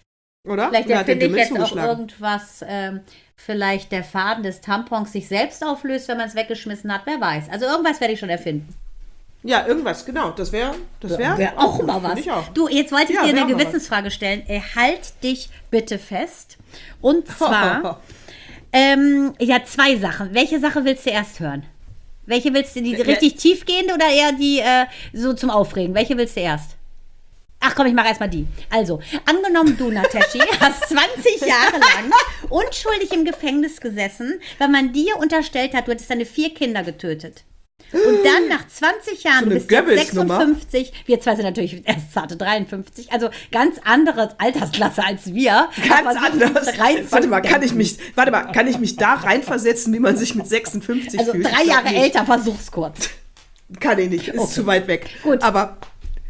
Oder? Vielleicht Oder hat der erfinde ich Dümmel jetzt auch zugeschlagen? irgendwas, ähm, vielleicht der Faden des Tampons sich selbst auflöst, wenn man es weggeschmissen hat, wer weiß. Also irgendwas werde ich schon erfinden. Ja, irgendwas, genau. Das wäre das wär, Wäre auch gut, mal was. find ich auch. Du, jetzt wollte ich Ja, dir wär eine auch mal Gewissensfrage stellen. Äh, halt dich bitte fest. Und zwar, ähm, ja, zwei Sachen. Welche Sache willst du erst hören? Welche willst du, die Wer- richtig tiefgehend oder eher die äh, so zum Aufregen? Welche willst du erst? Ach komm, ich mache erstmal die. Also, angenommen du, Nataschi, hast zwanzig Jahre lang unschuldig im Gefängnis gesessen, weil man dir unterstellt hat, du hättest deine vier Kinder getötet. Und dann nach zwanzig Jahren, So du eine bist jetzt Goebbels-Nummer. sechsundfünfzig, wir zwei sind natürlich erst zarte dreiundfünfzig, also ganz andere Altersklasse als wir. Ganz Aber so anders. rein Warte mal, kann ich denken. mich, warte mal, kann ich mich da reinversetzen, wie man sich mit sechsundfünfzig Also fühlt? drei Ich glaub Jahre nicht. älter, versuch's kurz. Kann ich nicht, ist Okay. zu weit weg. Gut. Aber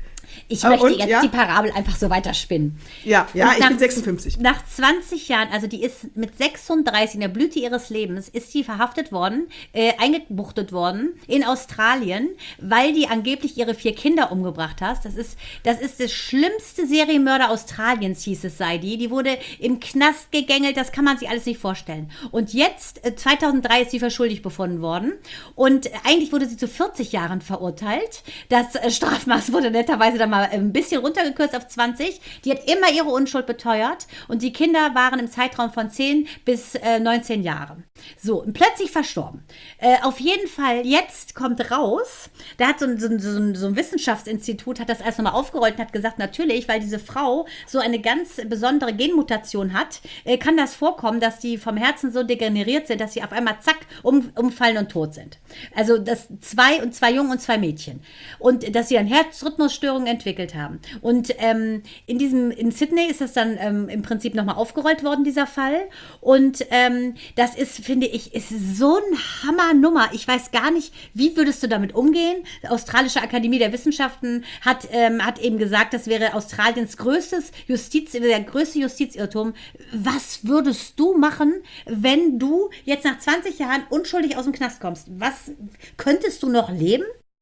Ich Ah, möchte und, jetzt ja? die Parabel einfach so weiterspinnen. ja, ja, Und ich nach- bin sechsundfünfzig. Nach zwanzig Jahren, also die ist mit sechsunddreißig in der Blüte ihres Lebens, ist sie verhaftet worden, äh, eingebuchtet worden in Australien, weil die angeblich ihre vier Kinder umgebracht hat. Das ist, das ist das schlimmste Serienmörder Australiens, hieß es, sei die. Die wurde im Knast gegängelt, das kann man sich alles nicht vorstellen. Und jetzt, äh, zweitausenddrei, ist sie für schuldig befunden worden. Und eigentlich wurde sie zu vierzig Jahren verurteilt. Das äh, Strafmaß wurde netterweise dann mal ein bisschen runtergekürzt auf zwanzig. Die hat immer ihre Unschuld beteuert und die Kinder waren im Zeitraum von zehn bis äh, neunzehn Jahren. So, und plötzlich verstorben. Äh, auf jeden Fall, jetzt kommt raus, da hat so ein, so ein, so ein, so ein Wissenschaftsinstitut, hat das alles nochmal aufgerollt und hat gesagt, natürlich, weil diese Frau so eine ganz besondere Genmutation hat, äh, kann das vorkommen, dass die vom Herzen so degeneriert sind, dass sie auf einmal zack, um, umfallen und tot sind. Also das zwei und zwei Jungen und zwei Mädchen. Und dass sie dann Herzrhythmusstörungen entwickelt haben. Und ähm, in diesem, in Sydney ist das dann ähm, im Prinzip nochmal aufgerollt worden, dieser Fall. Und ähm, das ist, finde ich, ist so ein Hammernummer. Ich weiß gar nicht, wie würdest du damit umgehen? Die Australische Akademie der Wissenschaften hat, ähm, hat eben gesagt, das wäre Australiens größtes Justiz, der größte Justizirrtum. Was würdest du machen, wenn du jetzt nach zwanzig Jahren unschuldig aus dem Knast kommst? Was könntest du noch leben?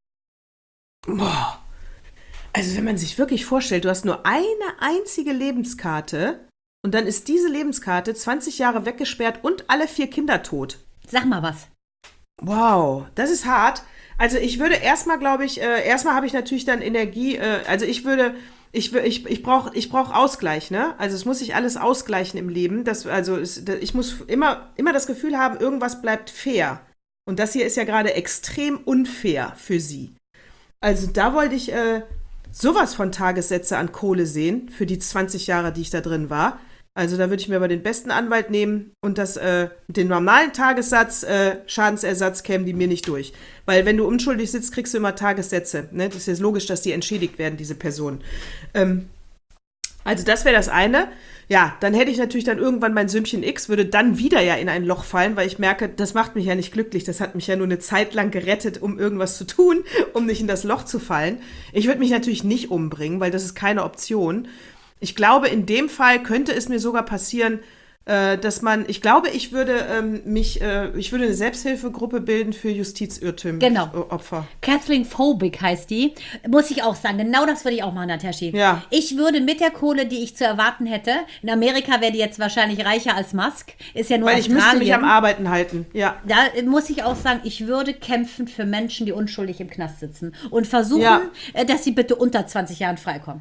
Boah. Also wenn man sich wirklich vorstellt, du hast nur eine einzige Lebenskarte und dann ist diese Lebenskarte zwanzig Jahre weggesperrt und alle vier Kinder tot. Sag mal was. Wow, das ist hart. Also ich würde erstmal, glaube ich, äh, erstmal habe ich natürlich dann Energie, äh, also ich würde, ich, wür- ich, ich brauche ich brauch Ausgleich, ne? Also es muss sich alles ausgleichen im Leben. Das, also es, ich muss immer, immer das Gefühl haben, irgendwas bleibt fair. Und das hier ist ja gerade extrem unfair für sie. Also da wollte ich äh, sowas von Tagessätze an Kohle sehen, für die zwanzig Jahre, die ich da drin war. Also da würde ich mir aber den besten Anwalt nehmen und das, äh, den normalen Tagessatz, äh, Schadensersatz kämen die mir nicht durch. Weil wenn du unschuldig sitzt, kriegst du immer Tagessätze. Ne? Das ist jetzt logisch, dass die entschädigt werden, diese Personen. Ähm, also das wäre das eine. Ja, dann hätte ich natürlich dann irgendwann mein Sümmchen X, würde dann wieder ja in ein Loch fallen, weil ich merke, das macht mich ja nicht glücklich. Das hat mich ja nur eine Zeit lang gerettet, um irgendwas zu tun, um nicht in das Loch zu fallen. Ich würde mich natürlich nicht umbringen, weil das ist keine Option. Ich glaube, in dem Fall könnte es mir sogar passieren, äh, dass man, ich glaube, ich würde ähm, mich, äh, ich würde eine Selbsthilfegruppe bilden für Justizirrtümer. Genau. äh, Opfer. Kathleen Phobic heißt die. Muss ich auch sagen, genau das würde ich auch machen, Nataschi. Ja. Ich würde mit der Kohle, die ich zu erwarten hätte, in Amerika wäre die jetzt wahrscheinlich reicher als Musk, ist ja nur Weil ich müsste mich am Australien. Arbeiten halten. Ja. Da muss ich auch sagen, ich würde kämpfen für Menschen, die unschuldig im Knast sitzen und versuchen, Ja. äh, dass sie bitte unter zwanzig Jahren freikommen.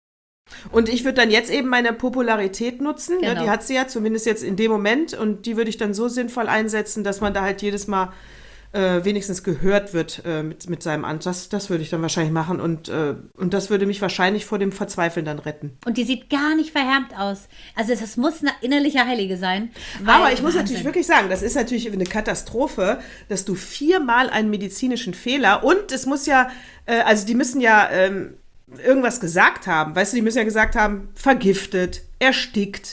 Und ich würde dann jetzt eben meine Popularität nutzen, ne, Genau. die hat sie ja zumindest jetzt in dem Moment und die würde ich dann so sinnvoll einsetzen, dass man da halt jedes Mal äh, wenigstens gehört wird äh, mit, mit seinem Antrag. Das, das würde ich dann wahrscheinlich machen und, äh, und das würde mich wahrscheinlich vor dem Verzweifeln dann retten. Und die sieht gar nicht verhärmt aus. Also das muss eine innerliche Heilige sein. weil- Aber ich muss Wahnsinn. natürlich wirklich sagen, das ist natürlich eine Katastrophe, dass du viermal einen medizinischen Fehler und es muss ja, äh, also die müssen ja ähm, irgendwas gesagt haben. Weißt du, die müssen ja gesagt haben, vergiftet, erstickt,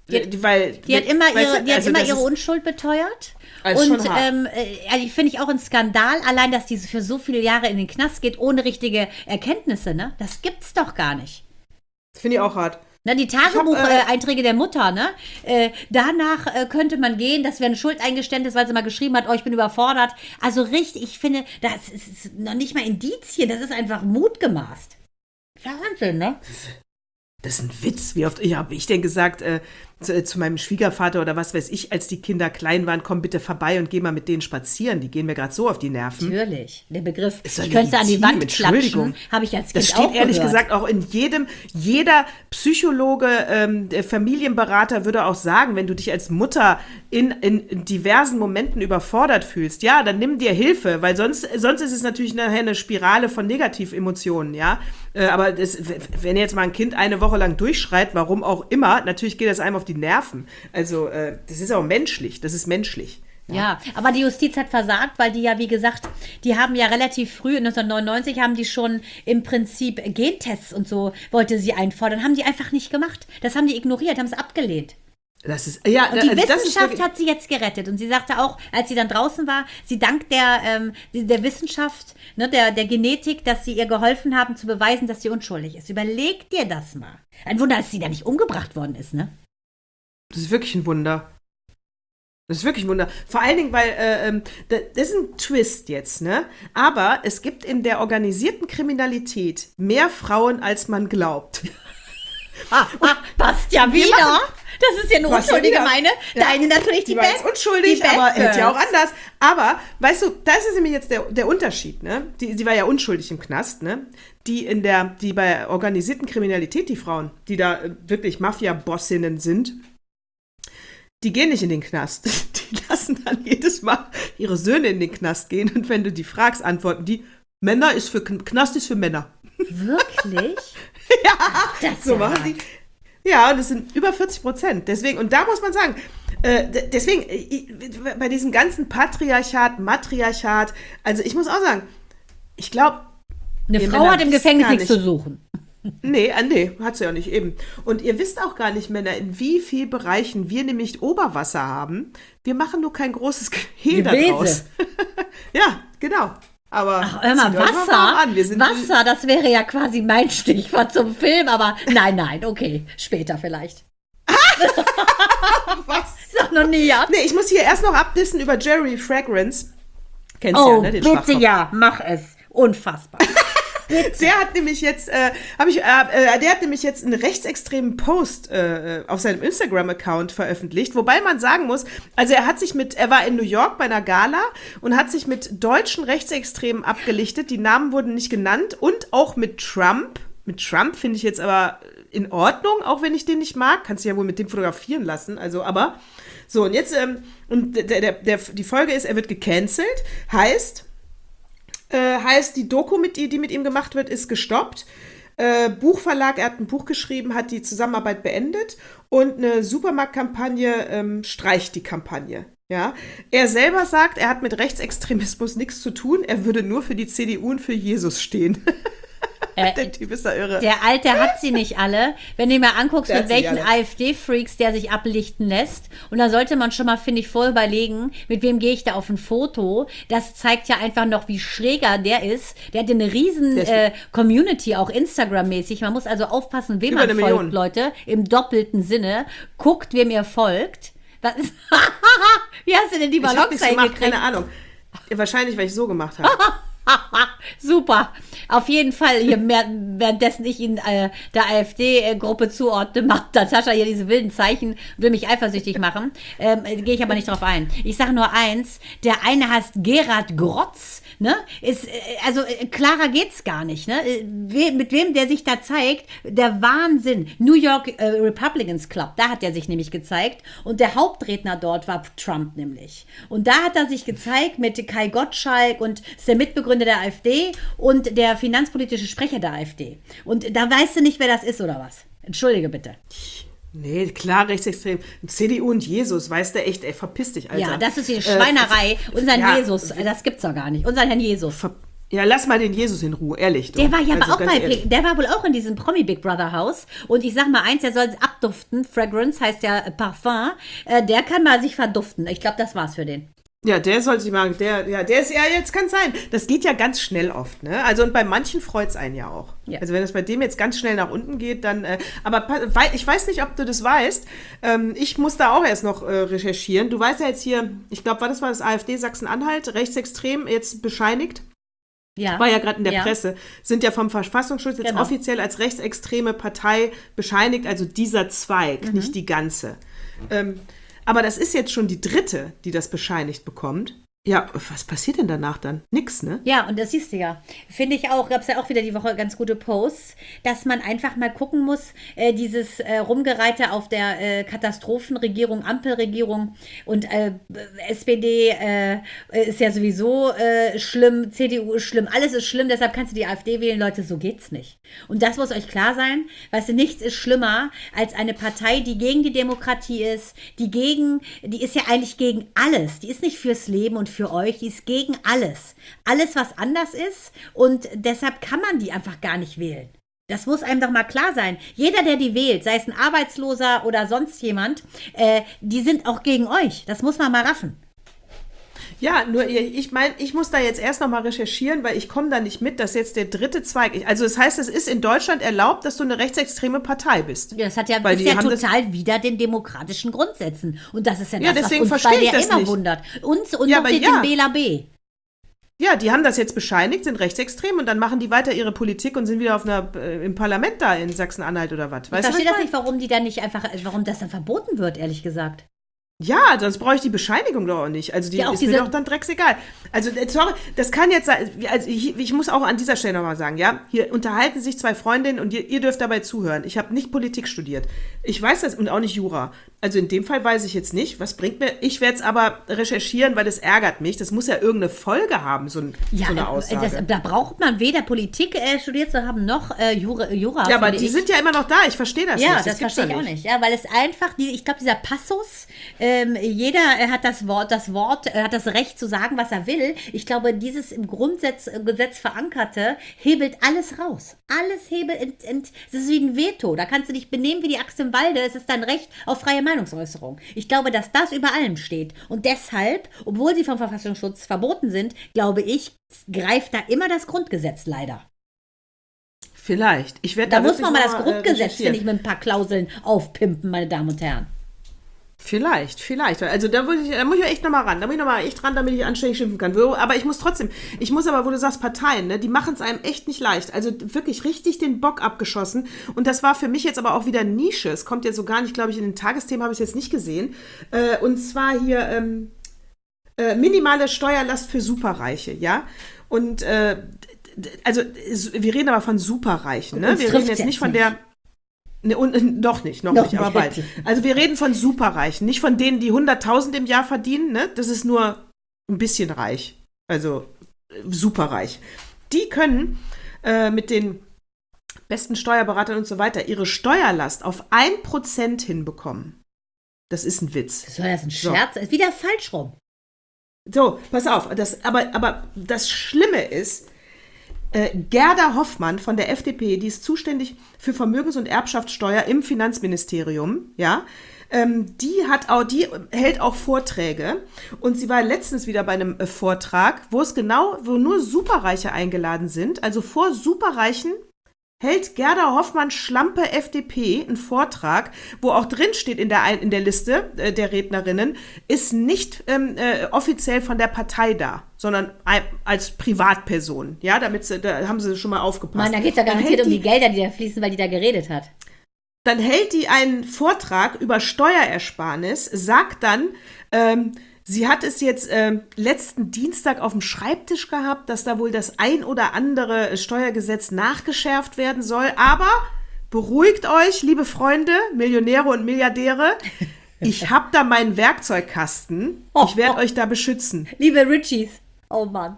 Die hat, die, weil, die hat immer, ihre, die also hat immer ihre Unschuld beteuert. Also und ähm, also finde ich auch ein Skandal, allein, dass diese für so viele Jahre in den Knast geht, ohne richtige Erkenntnisse, ne? Das gibt's doch gar nicht. Das finde ich auch hart. Na, die Tagebucheinträge äh, der Mutter, ne? Äh, danach äh, könnte man gehen, das wäre ein Schuldeingeständnis, weil sie mal geschrieben hat, oh, ich bin überfordert. Also richtig, ich finde, das ist noch nicht mal Indizien, das ist einfach mutgemaßt. Wahnsinn, ne? Das ist ein Witz. Wie oft ich habe ich denn gesagt äh, zu, zu meinem Schwiegervater oder was weiß ich, als die Kinder klein waren, komm bitte vorbei und geh mal mit denen spazieren. Die gehen mir gerade so auf die Nerven. Natürlich, der Begriff, ich könnte an die Wand klatschen, habe ich als Kind Das steht auch ehrlich gehört. gesagt auch in jedem, jeder Psychologe, ähm, der Familienberater würde auch sagen, wenn du dich als Mutter in, in, in diversen Momenten überfordert fühlst, ja, dann nimm dir Hilfe, weil sonst, sonst ist es natürlich nachher eine Spirale von Negativemotionen, ja. Äh, aber das, wenn jetzt mal ein Kind eine Woche lang durchschreit, warum auch immer, natürlich geht das einem auf die Nerven. Also äh, das ist auch menschlich, das ist menschlich. Ja. ja, aber die Justiz hat versagt, weil die ja, wie gesagt, die haben ja relativ früh, neunzehnhundertneunundneunzig, haben die schon im Prinzip Gentests und so, wollte sie einfordern, haben die einfach nicht gemacht. Das haben die ignoriert, haben es abgelehnt. Das ist, ja, und die also das Wissenschaft ist hat sie jetzt gerettet. Und sie sagte auch, als sie dann draußen war, sie dankt der, ähm, der Wissenschaft, ne, der, der Genetik, dass sie ihr geholfen haben, zu beweisen, dass sie unschuldig ist. Überleg dir das mal. Ein Wunder, dass sie da nicht umgebracht worden ist, ne? Das ist wirklich ein Wunder. Das ist wirklich ein Wunder. Vor allen Dingen, weil äh, das ist ein Twist jetzt, ne? Aber es gibt in der organisierten Kriminalität mehr Frauen, als man glaubt. Ah, ah, passt ja wieder. Machen, das ist ja eine unschuldige ja meine. Ja. Deine natürlich die, die war jetzt unschuldig, die aber hätte ja auch anders. Aber, weißt du, das ist nämlich jetzt der, der Unterschied, ne? Die, die war ja unschuldig im Knast, ne? Die in der, die bei organisierten Kriminalität, die Frauen, die da wirklich Mafia-Bossinnen sind, die gehen nicht in den Knast. Die lassen dann jedes Mal ihre Söhne in den Knast gehen. Und wenn du die fragst, antworten die, Männer ist für, Knast ist für Männer. Wirklich? Ja, das so machen die. Ja, und das sind über vierzig Prozent. Deswegen, und da muss man sagen, äh, deswegen, ich, bei diesem ganzen Patriarchat, Matriarchat, also ich muss auch sagen, ich glaube, eine Frau hat im Gefängnis nichts zu suchen. Nee, nee, hat sie ja nicht eben. Und ihr wisst auch gar nicht, Männer, in wie vielen Bereichen wir nämlich Oberwasser haben. Wir machen nur kein großes Hehl daraus. Ja, genau. Aber ach, hör mal, Wasser, mal an. Wir sind Wasser, das wäre ja quasi mein Stichwort zum Film, aber nein, nein, okay, später vielleicht. Was? Sag noch nie, ja. Nee, ich muss hier erst noch abdissen über Jerry Fragrance. Kennst du oh, ja, ne? Den bitte Schwachkopf. Ja, mach es. Unfassbar. Der hat nämlich jetzt, äh, hab ich, äh, der hat nämlich jetzt einen rechtsextremen Post äh, auf seinem Instagram-Account veröffentlicht, wobei man sagen muss, also er hat sich mit, er war in New York bei einer Gala und hat sich mit deutschen Rechtsextremen abgelichtet, die Namen wurden nicht genannt und auch mit Trump. Mit Trump finde ich jetzt aber in Ordnung, auch wenn ich den nicht mag, kannst du ja wohl mit dem fotografieren lassen, also aber, so und jetzt, ähm, und der, der, der, die Folge ist, er wird gecancelt, heißt, Äh, heißt, die Doku, mit, die, die mit ihm gemacht wird, ist gestoppt. Äh, Buchverlag, er hat ein Buch geschrieben, hat die Zusammenarbeit beendet und eine Supermarktkampagne ähm, streicht die Kampagne. Ja? Er selber sagt, er hat mit Rechtsextremismus nichts zu tun, er würde nur für die C D U und für Jesus stehen. Äh, der Typ ist da irre. Der Alte hat sie nicht alle. Wenn du dir mal anguckst, Der mit welchen AfD-Freaks der sich ablichten lässt. Und da sollte man schon mal, finde ich, voll überlegen, mit wem gehe ich da auf ein Foto. Das zeigt ja einfach noch, wie schräger der ist. Der hat eine riesen äh, Community, auch Instagram-mäßig. Man muss also aufpassen, wem man folgt, Leute. Im doppelten Sinne. Guckt, wem ihr folgt. Was ist wie hast du denn die Ballons hingekriegt? Keine Ahnung. Wahrscheinlich, weil ich so gemacht habe. Super. Auf jeden Fall, hier, währenddessen ich ihn äh, der AfD-Gruppe zuordne, macht Natascha hier diese wilden Zeichen, will mich eifersüchtig machen. Ähm, Gehe ich aber nicht drauf ein. Ich sage nur eins, der eine heißt Gerhard Grotz, ne? Ist, äh, also äh, klarer geht's gar nicht, ne? We, mit wem der sich da zeigt, der Wahnsinn. New York äh, Republicans Club, da hat er sich nämlich gezeigt und der Hauptredner dort war Trump nämlich. Und da hat er sich gezeigt mit Kai Gottschalk und ist der Mitbegründer der AfD und der finanzpolitische Sprecher der AfD. Und da weißt du nicht, wer das ist oder was? Entschuldige bitte. Nee, klar, rechtsextrem. C D U und Jesus, weißt du echt, ey, verpiss dich, Alter. Ja, das ist die Schweinerei. Äh, Unseren ja, Jesus, das gibt's doch gar nicht. Unseren Herrn Jesus. Ver- Ja, lass mal den Jesus in Ruhe, ehrlich. Der war ja also aber auch bei, ehrlich. der war wohl auch in diesem Promi Big Brother Haus. Und ich sag mal eins, der soll abduften. Fragrance heißt ja Parfum. Äh, der kann mal sich verduften. Ich glaube, das war's für den. Ja, der soll sich mal, der, ja, der ist, ja, jetzt kann sein. Das geht ja ganz schnell oft, ne? Also, und bei manchen freut es einen ja auch. Ja. Also, wenn es bei dem jetzt ganz schnell nach unten geht, dann, äh, aber weil, ich weiß nicht, ob du das weißt, ähm, ich muss da auch erst noch äh, recherchieren. Du weißt ja jetzt hier, ich glaube, war das war das AfD Sachsen-Anhalt, rechtsextrem, jetzt bescheinigt. Ja. War ja gerade in der ja. Presse, sind ja vom Verfassungsschutz jetzt genau. offiziell als rechtsextreme Partei bescheinigt, also dieser Zweig, mhm. nicht die ganze. Ähm, Aber das ist jetzt schon die dritte, die das bescheinigt bekommt. Ja, was passiert denn danach dann? Nix, ne? Ja, und das siehst du ja. Finde ich auch, gab es ja auch wieder die Woche ganz gute Posts, dass man einfach mal gucken muss, äh, dieses äh, Rumgereite auf der äh, Katastrophenregierung, Ampelregierung und äh, S P D äh, ist ja sowieso äh, schlimm, C D U ist schlimm, alles ist schlimm, deshalb kannst du die AfD wählen, Leute, so geht's nicht. Und das muss euch klar sein, weißt du, nichts ist schlimmer als eine Partei, die gegen die Demokratie ist, die gegen, die ist ja eigentlich gegen alles, die ist nicht fürs Leben und für euch, die ist gegen alles. Alles, was anders ist und deshalb kann man die einfach gar nicht wählen. Das muss einem doch mal klar sein. Jeder, der die wählt, sei es ein Arbeitsloser oder sonst jemand, äh, die sind auch gegen euch. Das muss man mal raffen. Ja, nur ich meine, ich muss da jetzt erst noch mal recherchieren, weil ich komme da nicht mit, dass jetzt der dritte Zweig, also das heißt, es ist in Deutschland erlaubt, dass du eine rechtsextreme Partei bist. Ja, das hat ja, ist ja total wider den demokratischen Grundsätzen. Und das ist ja, ja das, deswegen was uns bei der immer nicht. wundert. Uns und ja, noch den, ja. den B L A B. Ja, die haben das jetzt bescheinigt, sind rechtsextrem und dann machen die weiter ihre Politik und sind wieder auf einer, äh, im Parlament da in Sachsen-Anhalt oder was. Ich verstehe das nicht, warum die dann nicht einfach, warum das dann verboten wird, ehrlich gesagt. Ja, sonst brauche ich die Bescheinigung doch auch nicht. Also die ja, auch ist diese mir doch dann drecksegal. Also sorry, das kann jetzt sein, also ich, ich muss auch an dieser Stelle nochmal sagen, ja, hier unterhalten sich zwei Freundinnen und ihr, ihr dürft dabei zuhören. Ich habe nicht Politik studiert. Ich weiß das und auch nicht Jura. Also in dem Fall weiß ich jetzt nicht, was bringt mir, ich werde es aber recherchieren, weil das ärgert mich. Das muss ja irgendeine Folge haben, so, ein, ja, so eine Aussage. Das, da braucht man weder Politik äh, studiert zu haben, noch äh, Jura, Jura. Ja, aber die ich. sind ja immer noch da, ich verstehe das ja, nicht. Das, das verstehe ich auch nicht. Ja, weil es einfach, die, ich glaube, dieser Passus, ähm, jeder hat das Wort, das Wort, äh, hat das Recht zu sagen, was er will. Ich glaube, dieses im Grundgesetz Gesetz verankerte, hebelt alles raus. Alles hebelt, ent, ent, es ist wie ein Veto. Da kannst du dich benehmen wie die Axt im Walde. Es ist dein Recht auf freie Meinungsäußerung. Ich glaube, dass das über allem steht. Und deshalb, obwohl sie vom Verfassungsschutz verboten sind, glaube ich, greift da immer das Grundgesetz leider. Vielleicht. Ich werde da, da muss man mal das äh, Grundgesetz, finde ich, mit ein paar Klauseln aufpimpen, meine Damen und Herren. Vielleicht, vielleicht. Also da, muss ich, da muss ich echt nochmal ran. Da muss ich nochmal echt ran, damit ich anständig schimpfen kann. Aber ich muss trotzdem, ich muss aber, wo du sagst, Parteien, ne, die machen es einem echt nicht leicht. Also wirklich richtig den Bock abgeschossen. Und das war für mich jetzt aber auch wieder Nische. Es kommt jetzt so gar nicht, glaube ich, in den Tagesthemen habe ich es jetzt nicht gesehen. Äh, und zwar hier ähm, äh, minimale Steuerlast für Superreiche, ja. Und äh, also wir reden aber von Superreichen, ne? Wir reden jetzt nicht von der... Ne, und, noch nicht, noch, noch nicht, aber bald. Also wir reden von Superreichen, nicht von denen, die hunderttausend im Jahr verdienen, ne? Das ist nur ein bisschen reich, also superreich. Die können äh, mit den besten Steuerberatern und so weiter ihre Steuerlast auf ein Prozent hinbekommen. Das ist ein Witz. Soll das ein Scherz? So. Ist wieder falsch rum. So, pass auf, das, aber, aber das Schlimme ist, Äh, Gerda Hoffmann von der F D P, die ist zuständig für Vermögens- und Erbschaftssteuer im Finanzministerium, ja, ähm, die hat auch, die hält auch Vorträge und sie war letztens wieder bei einem äh, Vortrag, wo es genau, wo nur Superreiche eingeladen sind, also vor Superreichen hält Gerda Hoffmann Schlampe F D P einen Vortrag, wo auch drin steht in der, in der Liste äh, der Rednerinnen, ist nicht ähm, äh, offiziell von der Partei da, sondern als Privatperson. Ja, damit sie, da haben sie schon mal aufgepasst. Mann, da geht es ja garantiert um die Gelder, die da fließen, weil die da geredet hat. Dann hält die einen Vortrag über Steuerersparnis, sagt dann, ähm, sie hat es jetzt äh, letzten Dienstag auf dem Schreibtisch gehabt, dass da wohl das ein oder andere Steuergesetz nachgeschärft werden soll. Aber beruhigt euch, liebe Freunde, Millionäre und Milliardäre. Ich habe da meinen Werkzeugkasten. Ich werde oh, oh. euch da beschützen. Liebe Richies. Oh Mann.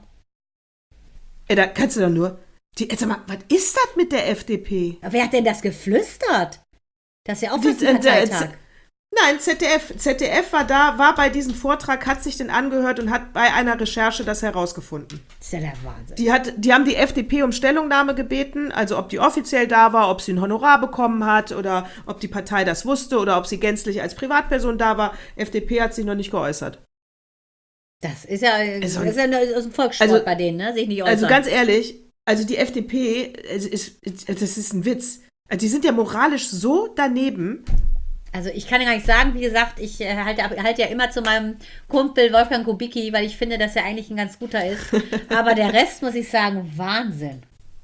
Ey, da kannst du doch nur... Die, sag mal, was ist das mit der F D P? Wer hat denn das geflüstert? Das ist ja auch ein Parteitag. Nein, Z D F. Z D F war da, war bei diesem Vortrag, hat sich den angehört und hat bei einer Recherche das herausgefunden. Das ist ja der Wahnsinn. Die, hat, die haben die F D P um Stellungnahme gebeten, also ob die offiziell da war, ob sie ein Honorar bekommen hat oder ob die Partei das wusste oder ob sie gänzlich als Privatperson da war. F D P hat sich noch nicht geäußert. Das ist ja, also, das ist ja ein Volkssport also, bei denen, ne? Sich nicht äußern. Also ganz ehrlich, also die F D P, ist, ist, das ist ein Witz. Also die sind ja moralisch so daneben. Also ich kann ja gar nicht sagen, wie gesagt, ich äh, halte, halte ja immer zu meinem Kumpel Wolfgang Kubicki, weil ich finde, dass er eigentlich ein ganz guter ist. Aber der Rest, muss ich sagen, Wahnsinn.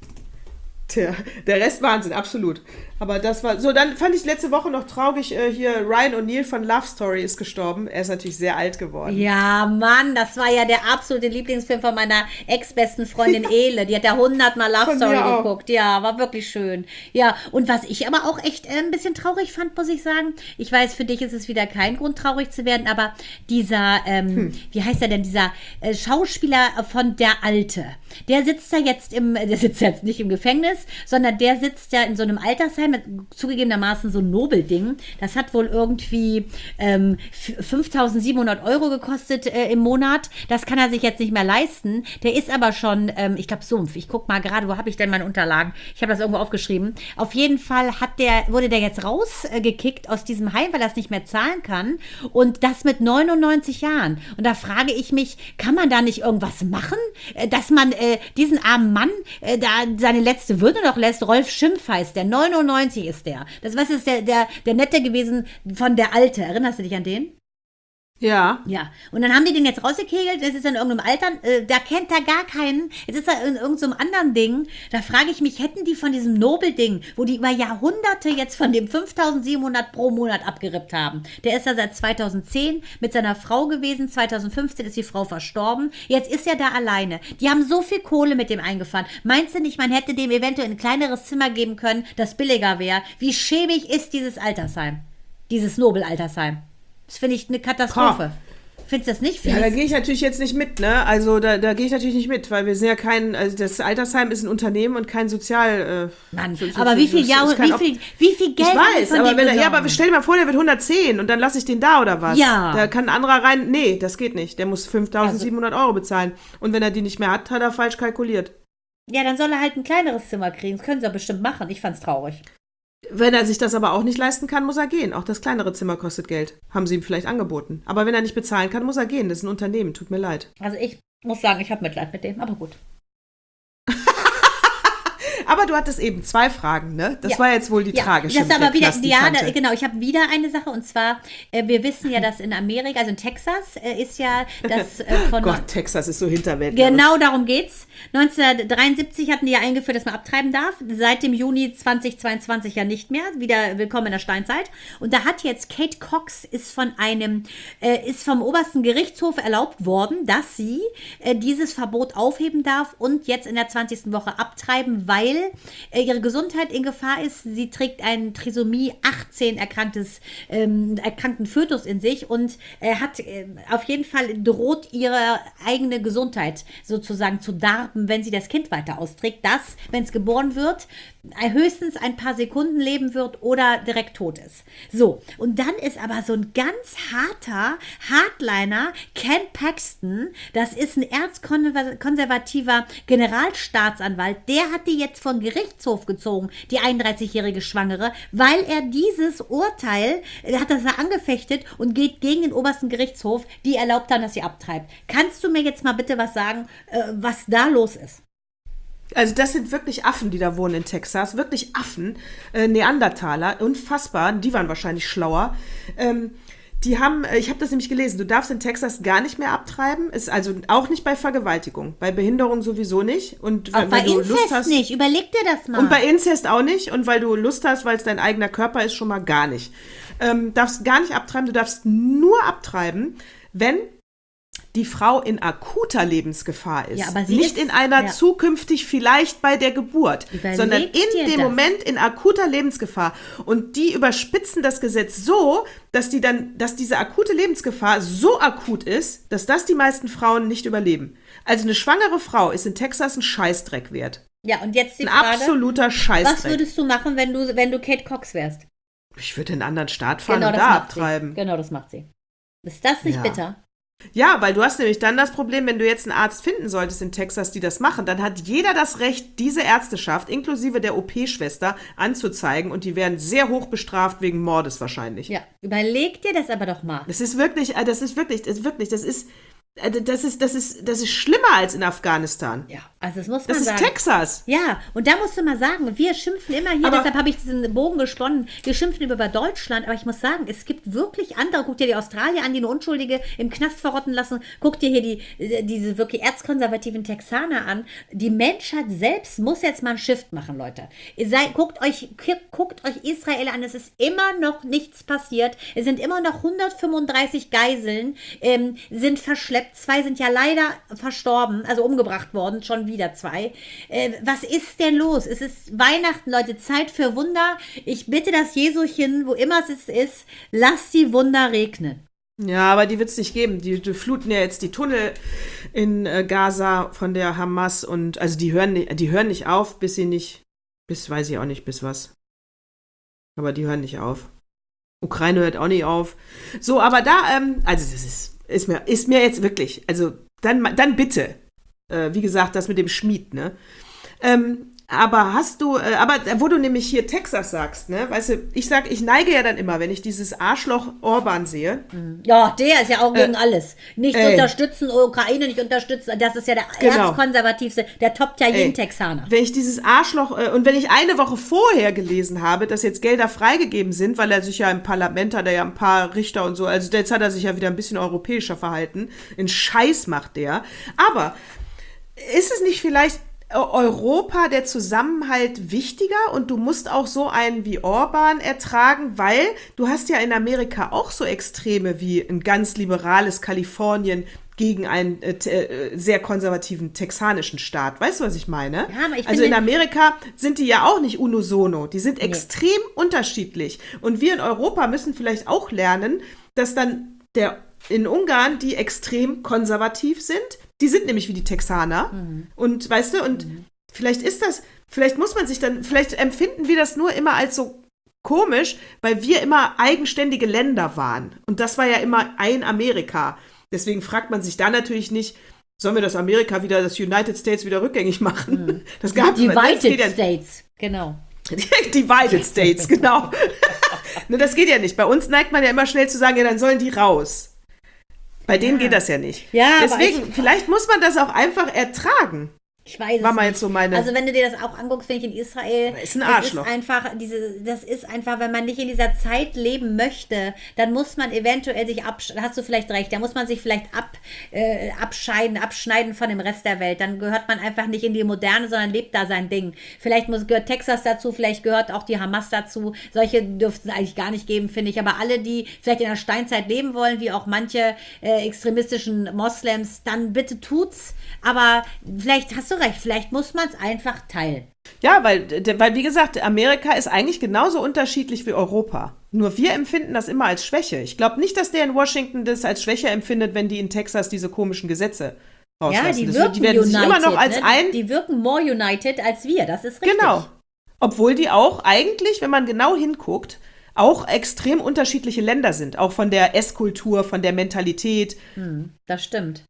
Tja, der Rest Wahnsinn, absolut. Aber das war so, dann fand ich letzte Woche noch traurig, äh, hier Ryan O'Neal von Love Story ist gestorben. Er ist natürlich sehr alt geworden. Ja, Mann, das war ja der absolute Lieblingsfilm von meiner ex-besten Freundin Ele. Die hat ja hundertmal Love von Story geguckt. Ja, war wirklich schön. Ja, und was ich aber auch echt äh, ein bisschen traurig fand, muss ich sagen, ich weiß, für dich ist es wieder kein Grund, traurig zu werden, aber dieser, ähm, hm. wie heißt er denn, dieser äh, Schauspieler von Der Alte, der sitzt ja jetzt im, der sitzt jetzt nicht im Gefängnis, sondern der sitzt ja in so einem Altersheim, mit zugegebenermaßen so ein Nobelding. Das hat wohl irgendwie ähm, fünftausendsiebenhundert Euro gekostet äh, im Monat. Das kann er sich jetzt nicht mehr leisten. Der ist aber schon, ähm, ich glaube, Sumpf. Ich gucke mal gerade, wo habe ich denn meine Unterlagen? Ich habe das irgendwo aufgeschrieben. Auf jeden Fall hat der, wurde der jetzt rausgekickt äh, aus diesem Heim, weil er es nicht mehr zahlen kann. Und das mit neunundneunzig Jahren. Und da frage ich mich, kann man da nicht irgendwas machen, äh, dass man äh, diesen armen Mann äh, da seine letzte Würde noch lässt? Rolf Schimpf heißt der, neunundneunzig ist der. Das was ist der, der, der Nette gewesen von Der Alte. Erinnerst du dich an den? Ja. Ja. Und dann haben die den jetzt rausgekegelt, das ist in irgendeinem Alter, äh, da kennt er gar keinen, jetzt ist er in irgendeinem anderen Ding, da frage ich mich, hätten die von diesem Nobelding, wo die über Jahrhunderte jetzt von dem fünftausendsiebenhundert pro Monat abgerippt haben, der ist ja seit zweitausendzehn mit seiner Frau gewesen, zweitausendfünfzehn ist die Frau verstorben, jetzt ist er da alleine. Die haben so viel Kohle mit dem eingefahren. Meinst du nicht, man hätte dem eventuell ein kleineres Zimmer geben können, das billiger wäre? Wie schäbig ist dieses Altersheim? Dieses Nobelaltersheim? Das finde ich eine Katastrophe. Ha. Findest du das nicht? Findest ja, da gehe ich natürlich jetzt nicht mit, ne? Also da, da gehe ich natürlich nicht mit, weil wir sind ja kein, also das Altersheim ist ein Unternehmen und kein Sozial... Äh, Mann, so, so, aber wie viel, Jahr, wie, viel, wie viel Geld... Ich weiß, aber, wenn er, ja, aber stell dir mal vor, der wird hundertzehn und dann lasse ich den da oder was? Ja. Da kann ein anderer rein... Nee, das geht nicht. Der muss fünftausendsiebenhundert Euro bezahlen. Und wenn er die nicht mehr hat, hat er falsch kalkuliert. Ja, dann soll er halt ein kleineres Zimmer kriegen. Das können sie ja bestimmt machen. Ich fand's traurig. Wenn er sich das aber auch nicht leisten kann, muss er gehen. Auch das kleinere Zimmer kostet Geld. Haben sie ihm vielleicht angeboten. Aber wenn er nicht bezahlen kann, muss er gehen. Das ist ein Unternehmen. Tut mir leid. Also ich muss sagen, ich habe Mitleid mit dem. Aber gut. Aber du hattest eben zwei Fragen, ne? Das ja. war jetzt wohl die ja. tragische. Das ist aber wieder, ja, da, genau. Ich habe wieder eine Sache und zwar, äh, wir wissen ja, dass in Amerika, also in Texas, äh, ist ja das äh, von. Gott, Texas ist so Hinterwelt. Genau, darum geht's. neunzehnhundertdreiundsiebzig hatten die ja eingeführt, dass man abtreiben darf. Seit dem Juni zweitausendzweiundzwanzig ja nicht mehr. Wieder willkommen in der Steinzeit. Und da hat jetzt Kate Cox ist von einem, äh, ist vom obersten Gerichtshof erlaubt worden, dass sie äh, dieses Verbot aufheben darf und jetzt in der zwanzigsten Woche abtreiben, weil äh, ihre Gesundheit in Gefahr ist. Sie trägt einen Trisomie achtzehn erkranktes, ähm, erkrankten Fötus in sich und äh, hat äh, auf jeden Fall droht ihre eigene Gesundheit sozusagen zu darben, wenn sie das Kind weiter austrägt, das, wenn es geboren wird, höchstens ein paar Sekunden leben wird oder direkt tot ist. So, und dann ist aber so ein ganz harter Hardliner, Ken Paxton, das ist ein erzkonservativer Generalstaatsanwalt, der hat die jetzt vom Gerichtshof gezogen, die einunddreißigjährige Schwangere, weil er dieses Urteil, er hat das angefechtet und geht gegen den obersten Gerichtshof, die erlaubt dann, dass sie abtreibt. Kannst du mir jetzt mal bitte was sagen, äh, was da los ist? Also das sind wirklich Affen, die da wohnen in Texas. Wirklich Affen, äh, Neandertaler, unfassbar. Die waren wahrscheinlich schlauer. Ähm, die haben, ich habe das nämlich gelesen, du darfst in Texas gar nicht mehr abtreiben. Ist also auch nicht bei Vergewaltigung. Bei Behinderung sowieso nicht. Und auch bei Inzest hast, nicht. Überleg dir das mal. Und bei Inzest auch nicht. Und weil du Lust hast, weil es dein eigener Körper ist, schon mal gar nicht. Ähm, darfst gar nicht abtreiben. Du darfst nur abtreiben, wenn die Frau in akuter Lebensgefahr ist. Ja, aber sie nicht ist, in einer ja. zukünftig vielleicht bei der Geburt, Überleg sondern in dem das. Moment in akuter Lebensgefahr. Und die überspitzen das Gesetz so, dass die dann, dass diese akute Lebensgefahr so akut ist, dass das die meisten Frauen nicht überleben. Also eine schwangere Frau ist in Texas ein Scheißdreck wert. Ja, und jetzt die ein Frage, absoluter Scheißdreck. Was würdest du machen, wenn du, wenn du Kate Cox wärst? Ich würde in einen anderen Staat fahren Genau, und das da macht abtreiben. sie. Genau, das macht sie. Ist das nicht Ja. bitter? Ja, weil du hast nämlich dann das Problem, wenn du jetzt einen Arzt finden solltest in Texas, die das machen, dann hat jeder das Recht, diese Ärzteschaft, inklusive der O P-Schwester, anzuzeigen und die werden sehr hoch bestraft wegen Mordes wahrscheinlich. Ja, überleg dir das aber doch mal. Das ist wirklich, äh, das ist wirklich, das ist wirklich, das ist, äh, das ist, das ist, das ist schlimmer als in Afghanistan. Ja, also das muss man Das ist sagen. Texas. Ja, und da musst du mal sagen, wir schimpfen immer hier, Aber- deshalb habe ich diesen Bogen gesponnen, wir schimpfen über Deutschland, aber ich muss sagen, es gibt wirklich andere, guck dir die Australier an, die eine Unschuldige im Knast verrotten lassen, guck dir hier die, äh, diese wirklich erzkonservativen Texaner an. Die Menschheit selbst muss jetzt mal einen Shift machen, Leute. Ihr seid, guckt euch, guckt euch Israel an, es ist immer noch nichts passiert, es sind immer noch hundertfünfunddreißig Geiseln, ähm, sind verschleppt, zwei sind ja leider verstorben, also umgebracht worden, schon wieder zwei. Äh, was ist denn los? Es ist Weihnachten, Leute, Zeit für Wunder. Ich bitte das Jesuchen, wo immer es ist, lass die Wunder regnen. Ja, aber die wird es nicht geben. Die, die fluten ja jetzt die Tunnel in äh, Gaza von der Hamas und also die hören, nicht, die hören nicht auf, bis sie nicht, bis weiß ich auch nicht, bis was. Aber die hören nicht auf. Ukraine hört auch nicht auf. So, aber da, ähm, also das ist, ist mir, ist mir jetzt wirklich, also dann, dann bitte. Äh, wie gesagt, das mit dem Schmied, ne? Ähm, aber hast du, äh, aber wo du nämlich hier Texas sagst, ne? Weißt du, ich sag, ich neige ja dann immer, wenn ich dieses Arschloch Orban sehe. Ja, der ist ja auch gegen Äh, alles. Nicht ey. unterstützen, Ukraine nicht unterstützen. Das ist ja der Genau. erzkonservativste. Der toppt ja jeden Ey, Texaner. Wenn ich dieses Arschloch, äh, und wenn ich eine Woche vorher gelesen habe, dass jetzt Gelder freigegeben sind, weil er sich ja im Parlament hat, er ja ein paar Richter und so, also jetzt hat er sich ja wieder ein bisschen europäischer verhalten. Einen Scheiß macht der. Aber ist es nicht vielleicht Europa der Zusammenhalt wichtiger und du musst auch so einen wie Orban ertragen, weil du hast ja in Amerika auch so Extreme wie ein ganz liberales Kalifornien gegen einen äh, äh, sehr konservativen texanischen Staat. Weißt du, was ich meine? Ja, aber ich also finde- in Amerika sind die ja auch nicht unisono. Die sind extrem unterschiedlich. Und wir in Europa müssen vielleicht auch lernen, dass dann der in Ungarn, die extrem konservativ sind, die sind nämlich wie die Texaner. Mhm. Und weißt du, und mhm. vielleicht ist das, vielleicht muss man sich dann, vielleicht empfinden wir das nur immer als so komisch, weil wir immer eigenständige Länder waren. Und das war ja immer ein Amerika. Deswegen fragt man sich da natürlich nicht, sollen wir das Amerika wieder, das United States wieder rückgängig machen? Mhm. Das gab es Divided ja, States, genau. Divided States, genau. Ne, das geht ja nicht. Bei uns neigt man ja immer schnell zu sagen, ja, dann sollen die raus. Bei denen geht das ja nicht. Ja, aber deswegen, ich- vielleicht muss man das auch einfach ertragen. Ich weiß War es mal nicht. jetzt so meine- Also wenn du dir das auch anguckst, finde ich in Israel, ist ein das Arschloch. ist einfach diese, das ist einfach, wenn man nicht in dieser Zeit leben möchte, dann muss man eventuell sich absch, da hast du vielleicht recht, da muss man sich vielleicht ab, äh, abscheiden, abschneiden von dem Rest der Welt. Dann gehört man einfach nicht in die Moderne, sondern lebt da sein Ding. Vielleicht muss, gehört Texas dazu, vielleicht gehört auch die Hamas dazu. Solche dürften es eigentlich gar nicht geben, finde ich. Aber alle, die vielleicht in der Steinzeit leben wollen, wie auch manche äh, extremistischen Moslems, dann bitte tut's. Aber vielleicht hast du recht, vielleicht muss man es einfach teilen. Ja, weil, d- weil, wie gesagt, Amerika ist eigentlich genauso unterschiedlich wie Europa. Nur wir empfinden das immer als Schwäche. Ich glaube nicht, dass der in Washington das als Schwäche empfindet, wenn die in Texas diese komischen Gesetze rauslassen. Ja, die Das- wirken die werden united, sich immer noch als ne? ein... Die wirken more united als wir, das ist richtig. Genau. Obwohl die auch eigentlich, wenn man genau hinguckt, auch extrem unterschiedliche Länder sind. Auch von der Esskultur, von der Mentalität. Hm, das stimmt.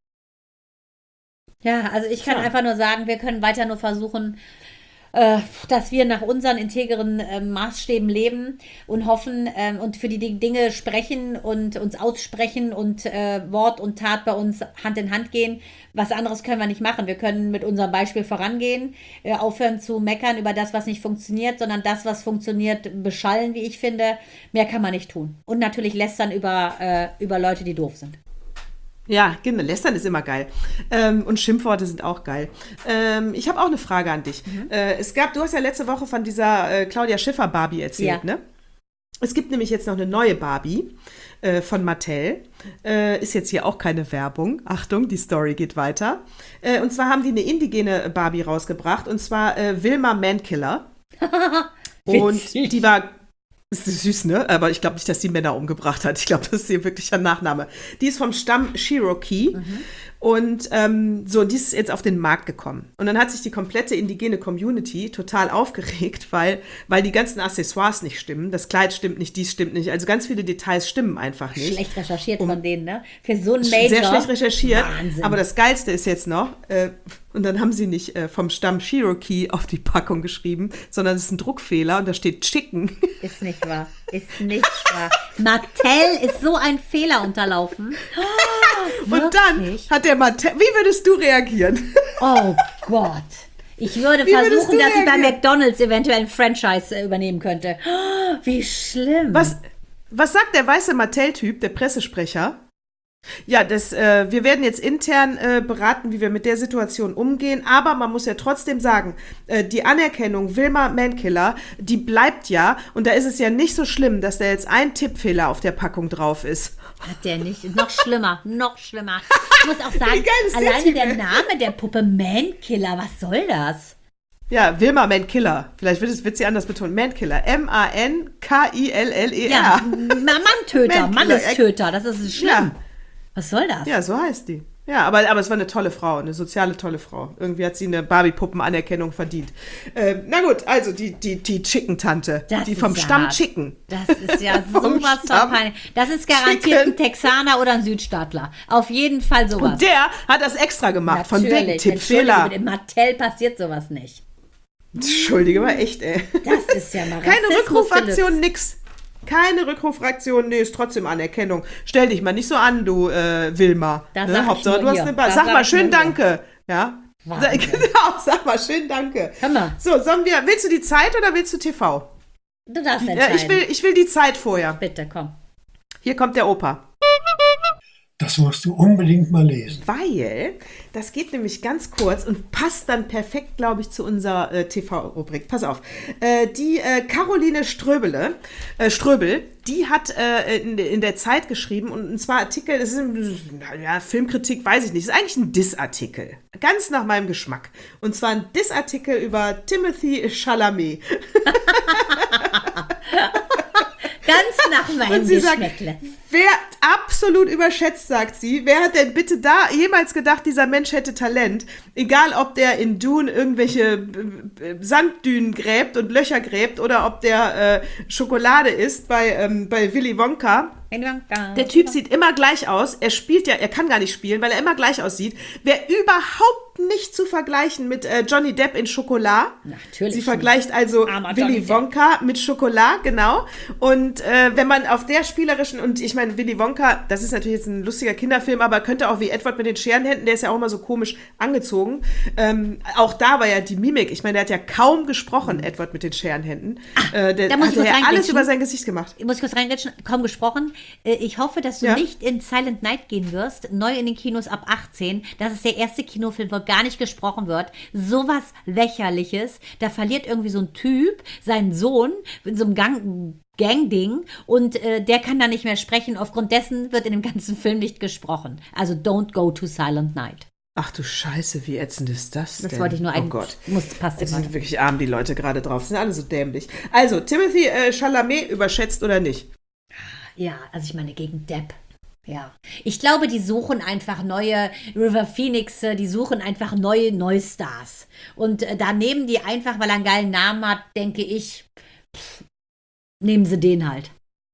Ja, also ich kann Tja. einfach nur sagen, wir können weiter nur versuchen, äh, dass wir nach unseren integren äh, Maßstäben leben und hoffen ähm, und für die Ding- Dinge sprechen und uns aussprechen und äh, Wort und Tat bei uns Hand in Hand gehen. Was anderes können wir nicht machen. Wir können mit unserem Beispiel vorangehen, äh, aufhören zu meckern über das, was nicht funktioniert, sondern das, was funktioniert, beschallen, wie ich finde. Mehr kann man nicht tun. Und natürlich lästern über, äh, über Leute, die doof sind. Ja, genau. Lästern ist immer geil. Ähm, und Schimpfworte sind auch geil. Ähm, ich habe auch eine Frage an dich. Mhm. Äh, es gab, du hast ja letzte Woche von dieser äh, Claudia Schiffer Barbie erzählt, Ja. ne? Es gibt nämlich jetzt noch eine neue Barbie äh, von Mattel. Äh, ist jetzt hier auch keine Werbung. Achtung, die Story geht weiter. Äh, und zwar haben die eine indigene Barbie rausgebracht. Und zwar äh, Wilma Mankiller. Und Witzig. die war... Das ist süß, ne? Aber ich glaube nicht, dass die Männer umgebracht hat. Ich glaube, das ist ihr wirklicher Nachname. Die ist vom Stamm Cherokee. Und ähm, so, die ist jetzt auf den Markt gekommen. Und dann hat sich die komplette indigene Community total aufgeregt, weil, weil die ganzen Accessoires nicht stimmen. Das Kleid stimmt nicht, dies stimmt nicht. Also ganz viele Details stimmen einfach nicht. Schlecht recherchiert um, von denen, ne? Für so ein Major. Sehr schlecht recherchiert. Wahnsinn. Aber das Geilste ist jetzt noch, äh, und dann haben sie nicht äh, vom Stamm Cherokee auf die Packung geschrieben, sondern es ist ein Druckfehler und da steht Chicken. Ist nicht wahr. Ist nicht wahr. Mattel ist so ein Fehler unterlaufen. Oh, und dann hat der Mattel, wie würdest du reagieren? Oh Gott. Ich würde Wie versuchen, dass ich bei reagieren? McDonald's eventuell ein Franchise äh, übernehmen könnte. Oh, wie schlimm. Was, was sagt der weiße Mattel-Typ, der Pressesprecher? Ja, das, äh, wir werden jetzt intern äh, beraten, wie wir mit der Situation umgehen, aber man muss ja trotzdem sagen, äh, die Anerkennung Wilma Mankiller, die bleibt ja, und da ist es ja nicht so schlimm, dass da jetzt ein Tippfehler auf der Packung drauf ist. Hat der nicht. Noch schlimmer, noch schlimmer. Ich muss auch sagen, Wie geil ist der alleine Typ, der ey? Name der Puppe Mankiller, was soll das? Ja, Wilma Mankiller. Vielleicht wird es wird sie anders betont. Mankiller. M A N K I L L E R. Ja, Manntöter, Mankiller. Mannestöter, das ist schlimm. Ja. Was soll das? Ja, so heißt die. Ja, aber, aber es war eine tolle Frau, eine soziale tolle Frau. Irgendwie hat sie eine Barbie-Puppen-Anerkennung verdient. Ähm, na gut, also die, die, die Chicken-Tante. Das Die ist vom ja Stamm hart. Chicken. Das ist ja Vom sowas von Stamm peinlich. Das ist garantiert Chicken. ein Texaner oder ein Südstaatler. Auf jeden Fall sowas. Und der hat das extra gemacht, von wegen Natürlich. Tippfehler. Entschuldige, Mit dem Mattel passiert sowas nicht. Entschuldige mal, echt, ey. Das ist ja mal Keine Rassismus Rückrufaktion, Deluxe. nix. Keine Rückrufaktion, nee, ist trotzdem Anerkennung. Stell dich mal nicht so an, du äh, Wilma. Das Ne? sag ich Hauptsache, nur du hast hier. eine Bar. Das Sag sag mal ich schön nur hier. Danke. Ja? Wahnsinn. Genau, sag mal schön Danke. Hör mal. So, sollen wir, willst du die Zeit oder willst du T V? Du darfst Ja, entscheiden. ich, will, ich will die Zeit vorher. Bitte, komm. Hier kommt der Opa. Das musst du unbedingt mal lesen. Weil, das geht nämlich ganz kurz und passt dann perfekt, glaube ich, zu unserer äh, T V-Rubrik. Pass auf. Äh, die äh, Caroline Ströbele, äh, Ströbel, die hat äh, in, in der Zeit geschrieben, und, und zwar Artikel, das ist ein, ja, Filmkritik, weiß ich nicht, das ist eigentlich ein Diss-Artikel. Ganz nach meinem Geschmack. Und zwar ein Diss-Artikel über Timothy Chalamet. Ganz nach meinem Und sie sagt, Geschmäckle. wer absolut überschätzt, sagt sie, wer hat denn bitte da jemals gedacht, dieser Mensch hätte Talent? Egal, ob der in Dune irgendwelche äh, Sanddünen gräbt und Löcher gräbt oder ob der äh, Schokolade isst bei, ähm, bei Willy Wonka. Der Typ sieht immer gleich aus. Er spielt ja, er kann gar nicht spielen, weil er immer gleich aussieht. Wäre überhaupt nicht zu vergleichen mit äh, Johnny Depp in Schokolade. Natürlich Sie vergleicht also Armer Johnny Willy Depp. Wonka mit Schokolade, genau. Und äh, wenn man auf der spielerischen, und ich meine, Willy Wonka, das ist natürlich jetzt ein lustiger Kinderfilm, aber könnte auch wie Edward mit den Scherenhänden, der ist ja auch immer so komisch angezogen. Ähm, auch da war ja die Mimik. Ich meine, der hat ja kaum gesprochen, Edward mit den Scherenhänden. äh, der da muss hat ich kurz ja alles reingrätschen. über sein Gesicht gemacht. Ich muss kurz reingrätschen, kaum gesprochen. Äh, Ich hoffe, dass du Ja. nicht in Silent Night gehen wirst. Neu in den Kinos ab achtzehn. Das ist der erste Kinofilm, wo gar nicht gesprochen wird. Sowas Lächerliches. Da verliert irgendwie so ein Typ seinen Sohn in so einem Gang. Gang-Ding und äh, der kann da nicht mehr sprechen. Aufgrund dessen wird in dem ganzen Film nicht gesprochen. Also don't go to Silent Night. Ach du Scheiße, wie ätzend ist das denn? Das wollte ich nur Oh ein. Gott. Muss, passt Das immer. sind wirklich arm, die Leute gerade drauf. Sind alle so dämlich. Also, Timothy äh, Chalamet, überschätzt oder nicht? Ja, also ich meine gegen Depp. Ja, ich glaube, die suchen einfach neue River Phoenix, die suchen einfach neue Neustars. Und äh, da nehmen die einfach, weil er einen geilen Namen hat, denke ich, pff, nehmen sie den halt.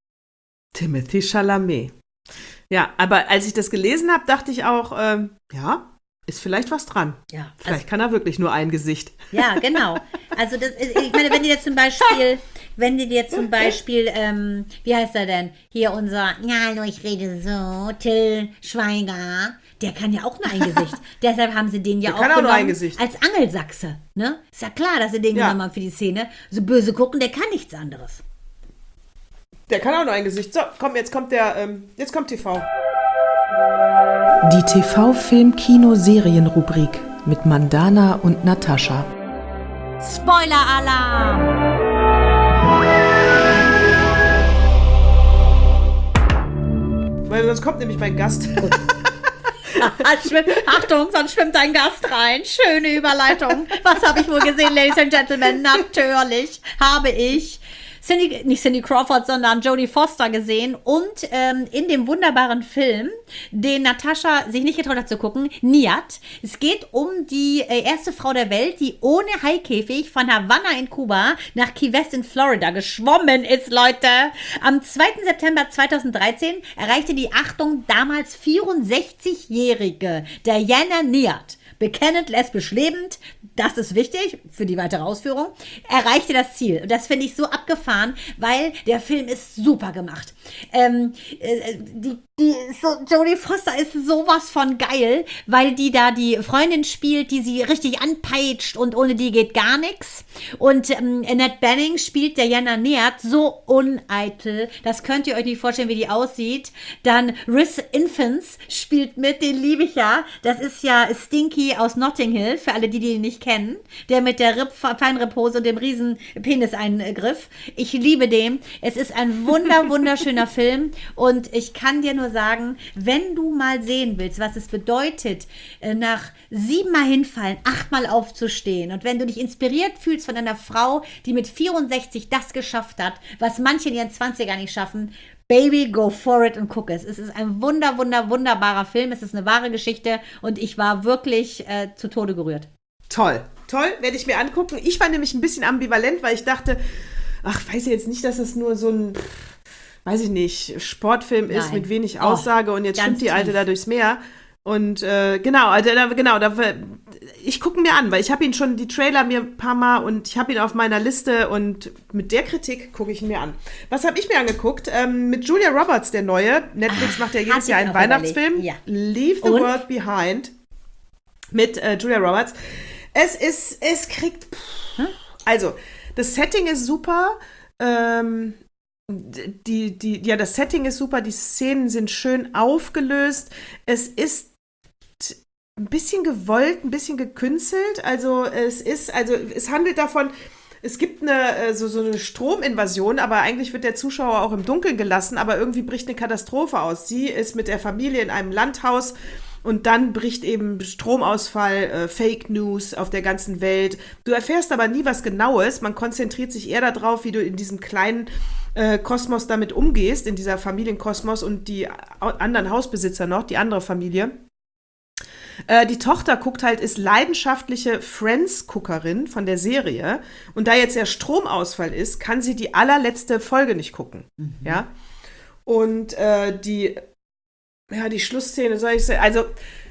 Timothy Chalamet. Ja, aber als ich das gelesen habe, dachte ich auch, ähm, ja, ist vielleicht was dran. Ja, Vielleicht also, kann er wirklich nur ein Gesicht. ja, genau. Also das, ist- ich meine, wenn die jetzt zum Beispiel, wenn die jetzt zum Beispiel, ähm, wie heißt er denn? Hier unser, ja, hallo, ich rede so, Till Schweiger, der kann ja auch nur ein Gesicht. Deshalb haben sie den ja Der auch kann auch nur genommen ein Gesicht. als Angelsachse. Ne? Ist ja klar, dass sie den Ja. genommen haben für die Szene. So böse gucken, der kann nichts anderes. Der kann auch nur ein Gesicht. So, komm, jetzt kommt der, ähm, jetzt kommt T V. Die T V-Film-Kino-Serien-Rubrik mit Mandana und Natascha. Spoiler-Alarm! Weil sonst kommt nämlich mein Gast. Achtung, sonst schwimmt ein Gast rein. Schöne Überleitung. Was habe ich wohl gesehen, Ladies and Gentlemen? Natürlich habe ich Cindy, nicht Cindy Crawford, sondern Jodie Foster gesehen und ähm, in dem wunderbaren Film, den Natascha sich nicht getraut hat zu gucken, Niat. Es geht um die äh, erste Frau der Welt, die ohne Haikäfig von Havanna in Kuba nach Key West in Florida geschwommen ist, Leute. Am zweiten September zweitausenddreizehn erreichte die, Achtung, damals vierundsechzigjährige Diana Niat, bekennend lesbisch lebend, das ist wichtig für die weitere Ausführung, erreichte das Ziel. Und das finde ich so abgefahren, weil der Film ist super gemacht. Ähm, äh, die, die so, Jodie Foster ist sowas von geil, weil die da die Freundin spielt, die sie richtig anpeitscht und ohne die geht gar nichts. Und ähm, Annette Bening spielt Diana Niat so uneitel, das könnt ihr euch nicht vorstellen, wie die aussieht. Dann Rhys Ifans spielt mit, den liebe ich ja. Das ist ja Stinky aus Notting Hill, für alle, die die nicht kennen. Der mit der Ripp, Feinripphose und dem riesen Peniseingriff. Ich liebe den. Es ist ein wunder, wunderschöner Film und ich kann dir nur sagen, wenn du mal sehen willst, was es bedeutet, nach siebenmal hinfallen, achtmal aufzustehen und wenn du dich inspiriert fühlst von einer Frau, die mit vierundsechzig das geschafft hat, was manche in ihren zwanzigern nicht schaffen, Baby, go for it und guck es. Es ist ein wunder, wunder, wunderbarer Film. Es ist eine wahre Geschichte und ich war wirklich äh, zu Tode gerührt. Toll, toll, werde ich mir angucken. Ich war nämlich ein bisschen ambivalent, weil ich dachte, ach, weiß ich jetzt nicht, dass es nur so ein, weiß ich nicht, Sportfilm ist Nein. mit wenig Aussage oh, und jetzt schwimmt die tief. Alte da durchs Meer. Und äh, genau, also da, genau, da, ich gucke mir an, weil ich habe ihn schon, die Trailer mir ein paar Mal und ich habe ihn auf meiner Liste und mit der Kritik gucke ich ihn mir an. Was habe ich mir angeguckt? Ähm, mit Julia Roberts, der neue. Netflix Ach, macht ja jedes hatte Jahr ich einen auch Weihnachtsfilm. überlegt. Ja. Leave the Und? World Behind mit äh, Julia Roberts. Es ist, es kriegt, pff, also, das Setting ist super, ähm, die, die, ja, das Setting ist super, die Szenen sind schön aufgelöst, es ist ein bisschen gewollt, ein bisschen gekünstelt, also es ist, also es handelt davon, es gibt eine, so, so eine Strominvasion, aber eigentlich wird der Zuschauer auch im Dunkeln gelassen, aber irgendwie bricht eine Katastrophe aus. Sie ist mit der Familie in einem Landhaus und dann bricht eben Stromausfall, äh, Fake News auf der ganzen Welt. Du erfährst aber nie was Genaues. Man konzentriert sich eher darauf, wie du in diesem kleinen äh, Kosmos damit umgehst, in dieser Familienkosmos und die anderen Hausbesitzer noch, die andere Familie. Äh, die Tochter guckt halt, ist leidenschaftliche Friends-Guckerin von der Serie. Und da jetzt ja Stromausfall ist, kann sie die allerletzte Folge nicht gucken. Mhm. Ja. Und äh, die Ja, die Schlussszene, soll ich sagen, also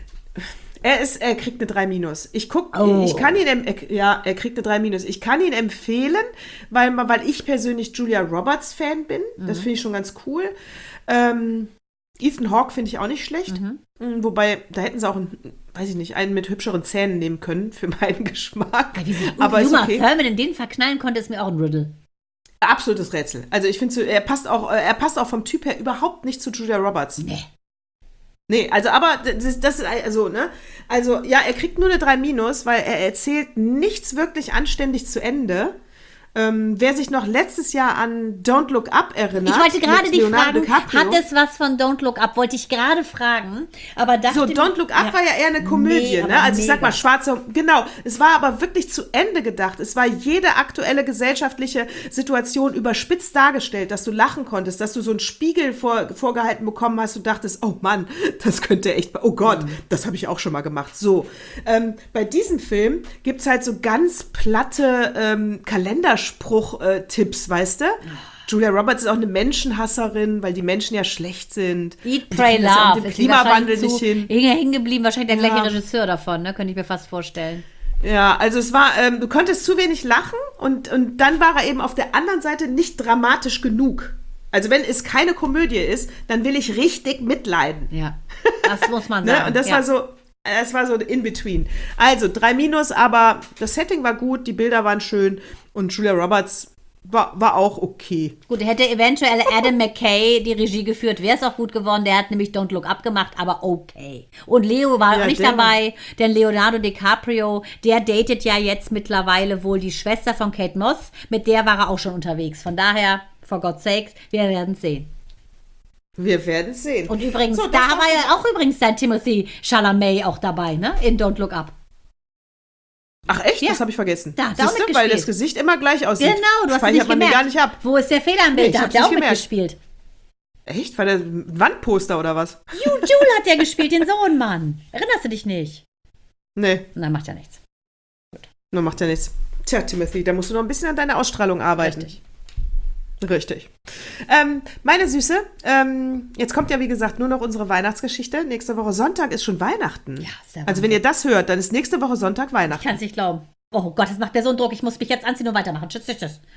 er ist, er kriegt eine drei minus. Ich guck, oh. ich kann ihn, er, ja, er kriegt eine drei minus. Ich kann ihn empfehlen, weil, weil ich persönlich Julia Roberts Fan bin. Mhm. Das finde ich schon ganz cool. Ähm, Ethan Hawke finde ich auch nicht schlecht. Mhm. Wobei, da hätten sie auch, einen, weiß ich nicht, einen mit hübscheren Zähnen nehmen können, für meinen Geschmack. Ja, wie sie aber Uma okay. Thurman in den verknallen konnte, ist mir auch ein Riddle. Absolutes Rätsel. Also ich finde, so, er passt auch, er passt auch vom Typ her überhaupt nicht zu Julia Roberts. Nee. Nee, also aber das, das ist also, ne? Also ja, er kriegt nur eine drei minus, weil er erzählt nichts wirklich anständig zu Ende. Ähm, wer sich noch letztes Jahr an Don't Look Up erinnert. Ich wollte gerade dich Leonardo fragen, DiCaprio, hat es was von Don't Look Up? Wollte ich gerade fragen. Aber dachte so, Don't Look Up ja, war ja eher eine Komödie, nee, ne? Also ich sag mega. mal, schwarze, genau. Es war aber wirklich zu Ende gedacht. Es war jede aktuelle gesellschaftliche Situation überspitzt dargestellt, dass du lachen konntest, dass du so einen Spiegel vor, vorgehalten bekommen hast und dachtest, oh Mann, das könnte echt, oh Gott, mhm. das habe ich auch schon mal gemacht. So, ähm, bei diesem Film gibt's halt so ganz platte ähm, Kalenderspruch- äh, Tipps, weißt du? Julia Roberts ist auch eine Menschenhasserin, weil die Menschen ja schlecht sind. Eat, Pray, Love. Mit dem Klimawandel nicht hin. Hängen geblieben, wahrscheinlich der Ja. gleiche Regisseur davon, ne? Könnte ich mir fast vorstellen. Ja, also es war, ähm, du konntest zu wenig lachen und, und dann war er eben auf der anderen Seite nicht dramatisch genug. Also wenn es keine Komödie ist, dann will ich richtig mitleiden. Ja, das muss man sagen. Ne? Und das ja. war so, das war so in between. Also drei minus, aber das Setting war gut, die Bilder waren schön und Julia Roberts war, war auch okay. Gut, hätte eventuell Adam McKay die Regie geführt, wäre es auch gut geworden. Der hat nämlich Don't Look Up gemacht, aber okay. Und Leo war Ja, auch nicht der dabei, denn Leonardo DiCaprio, der datet ja jetzt mittlerweile wohl die Schwester von Kate Moss. Mit der war er auch schon unterwegs. Von daher, for God's sakes, wir werden es sehen. Wir werden es sehen. Und übrigens, So, da das war war's. ja auch übrigens sein Timothy Chalamet auch dabei, ne? In Don't Look Up. Ach echt? Ja. Das habe ich vergessen. Da hat er auch Siehste, weil mitgespielt. das Gesicht immer gleich aussieht. Genau, du hast es Speichert nicht man mir gemerkt. gar nicht ab. Wo ist der Fehler im Bild? Nee, Da ich hat hab's er auch nicht gemerkt. mitgespielt. Echt? War der ein Wandposter oder was? Ju, Jule hat ja gespielt, den Sohn, Mann. Erinnerst du dich nicht? Nee, Na, macht ja nichts. nur macht ja nichts. Tja, Timothy, da musst du noch ein bisschen an deiner Ausstrahlung arbeiten. Richtig. Richtig. Ähm, meine Süße, ähm, jetzt kommt ja wie gesagt nur noch unsere Weihnachtsgeschichte. Nächste Woche Sonntag ist schon Weihnachten. Ja, ist ja Also wenn ihr das hört, dann ist nächste Woche Sonntag Ich Weihnachten. kann es nicht glauben. Oh Gott, das macht mir so einen Druck. Ich muss mich jetzt anziehen und weitermachen. Tschüss, tschüss, tschüss.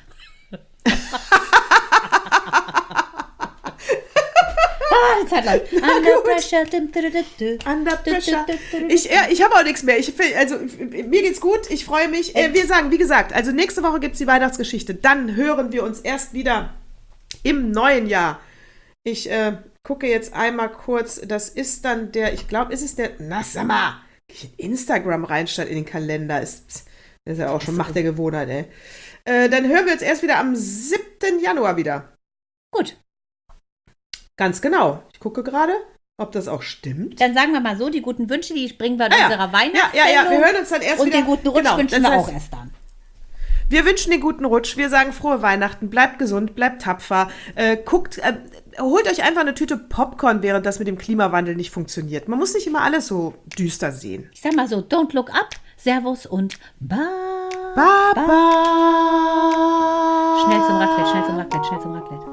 Ah, die Zeit lang. Under gut. pressure. Dum, du, du, du, du. Under pressure. Du, du, du, du. Ich, ja, ich habe auch nichts mehr. Ich, will- also, mir geht's gut, ich freue mich. Äh, wir sagen, wie gesagt, also nächste Woche gibt es die Weihnachtsgeschichte. Dann hören wir uns erst wieder im neuen Jahr. Ich äh, gucke jetzt einmal kurz, das ist dann der, ich glaube, ist es der, na sag mal, ich in Instagram reinstatt in den Kalender. Ist, das ist ja auch schon Macht der Gewohnheit, ey. Äh, dann hören wir uns erst wieder am siebten Januar wieder. Gut, Ganz genau. Ich gucke gerade, ob das auch stimmt. dann sagen wir mal so, die guten Wünsche, die bringen wir in Ah ja. unserer Ja, Weihnachtssendung. ja, ja, wir hören uns dann erst und wieder. den guten Rutsch Genau, wünschen das wir heißt, auch erst dann. Wir wünschen den guten Rutsch. Wir sagen frohe Weihnachten. Bleibt gesund, bleibt tapfer. Äh, guckt, äh, holt euch einfach eine Tüte Popcorn, während das mit dem Klimawandel nicht funktioniert. Man muss nicht immer alles so düster sehen. Ich sag mal so, don't look up, Servus und bye. Baba. Schnell zum Raclette, schnell zum Raclette, schnell zum Raclette.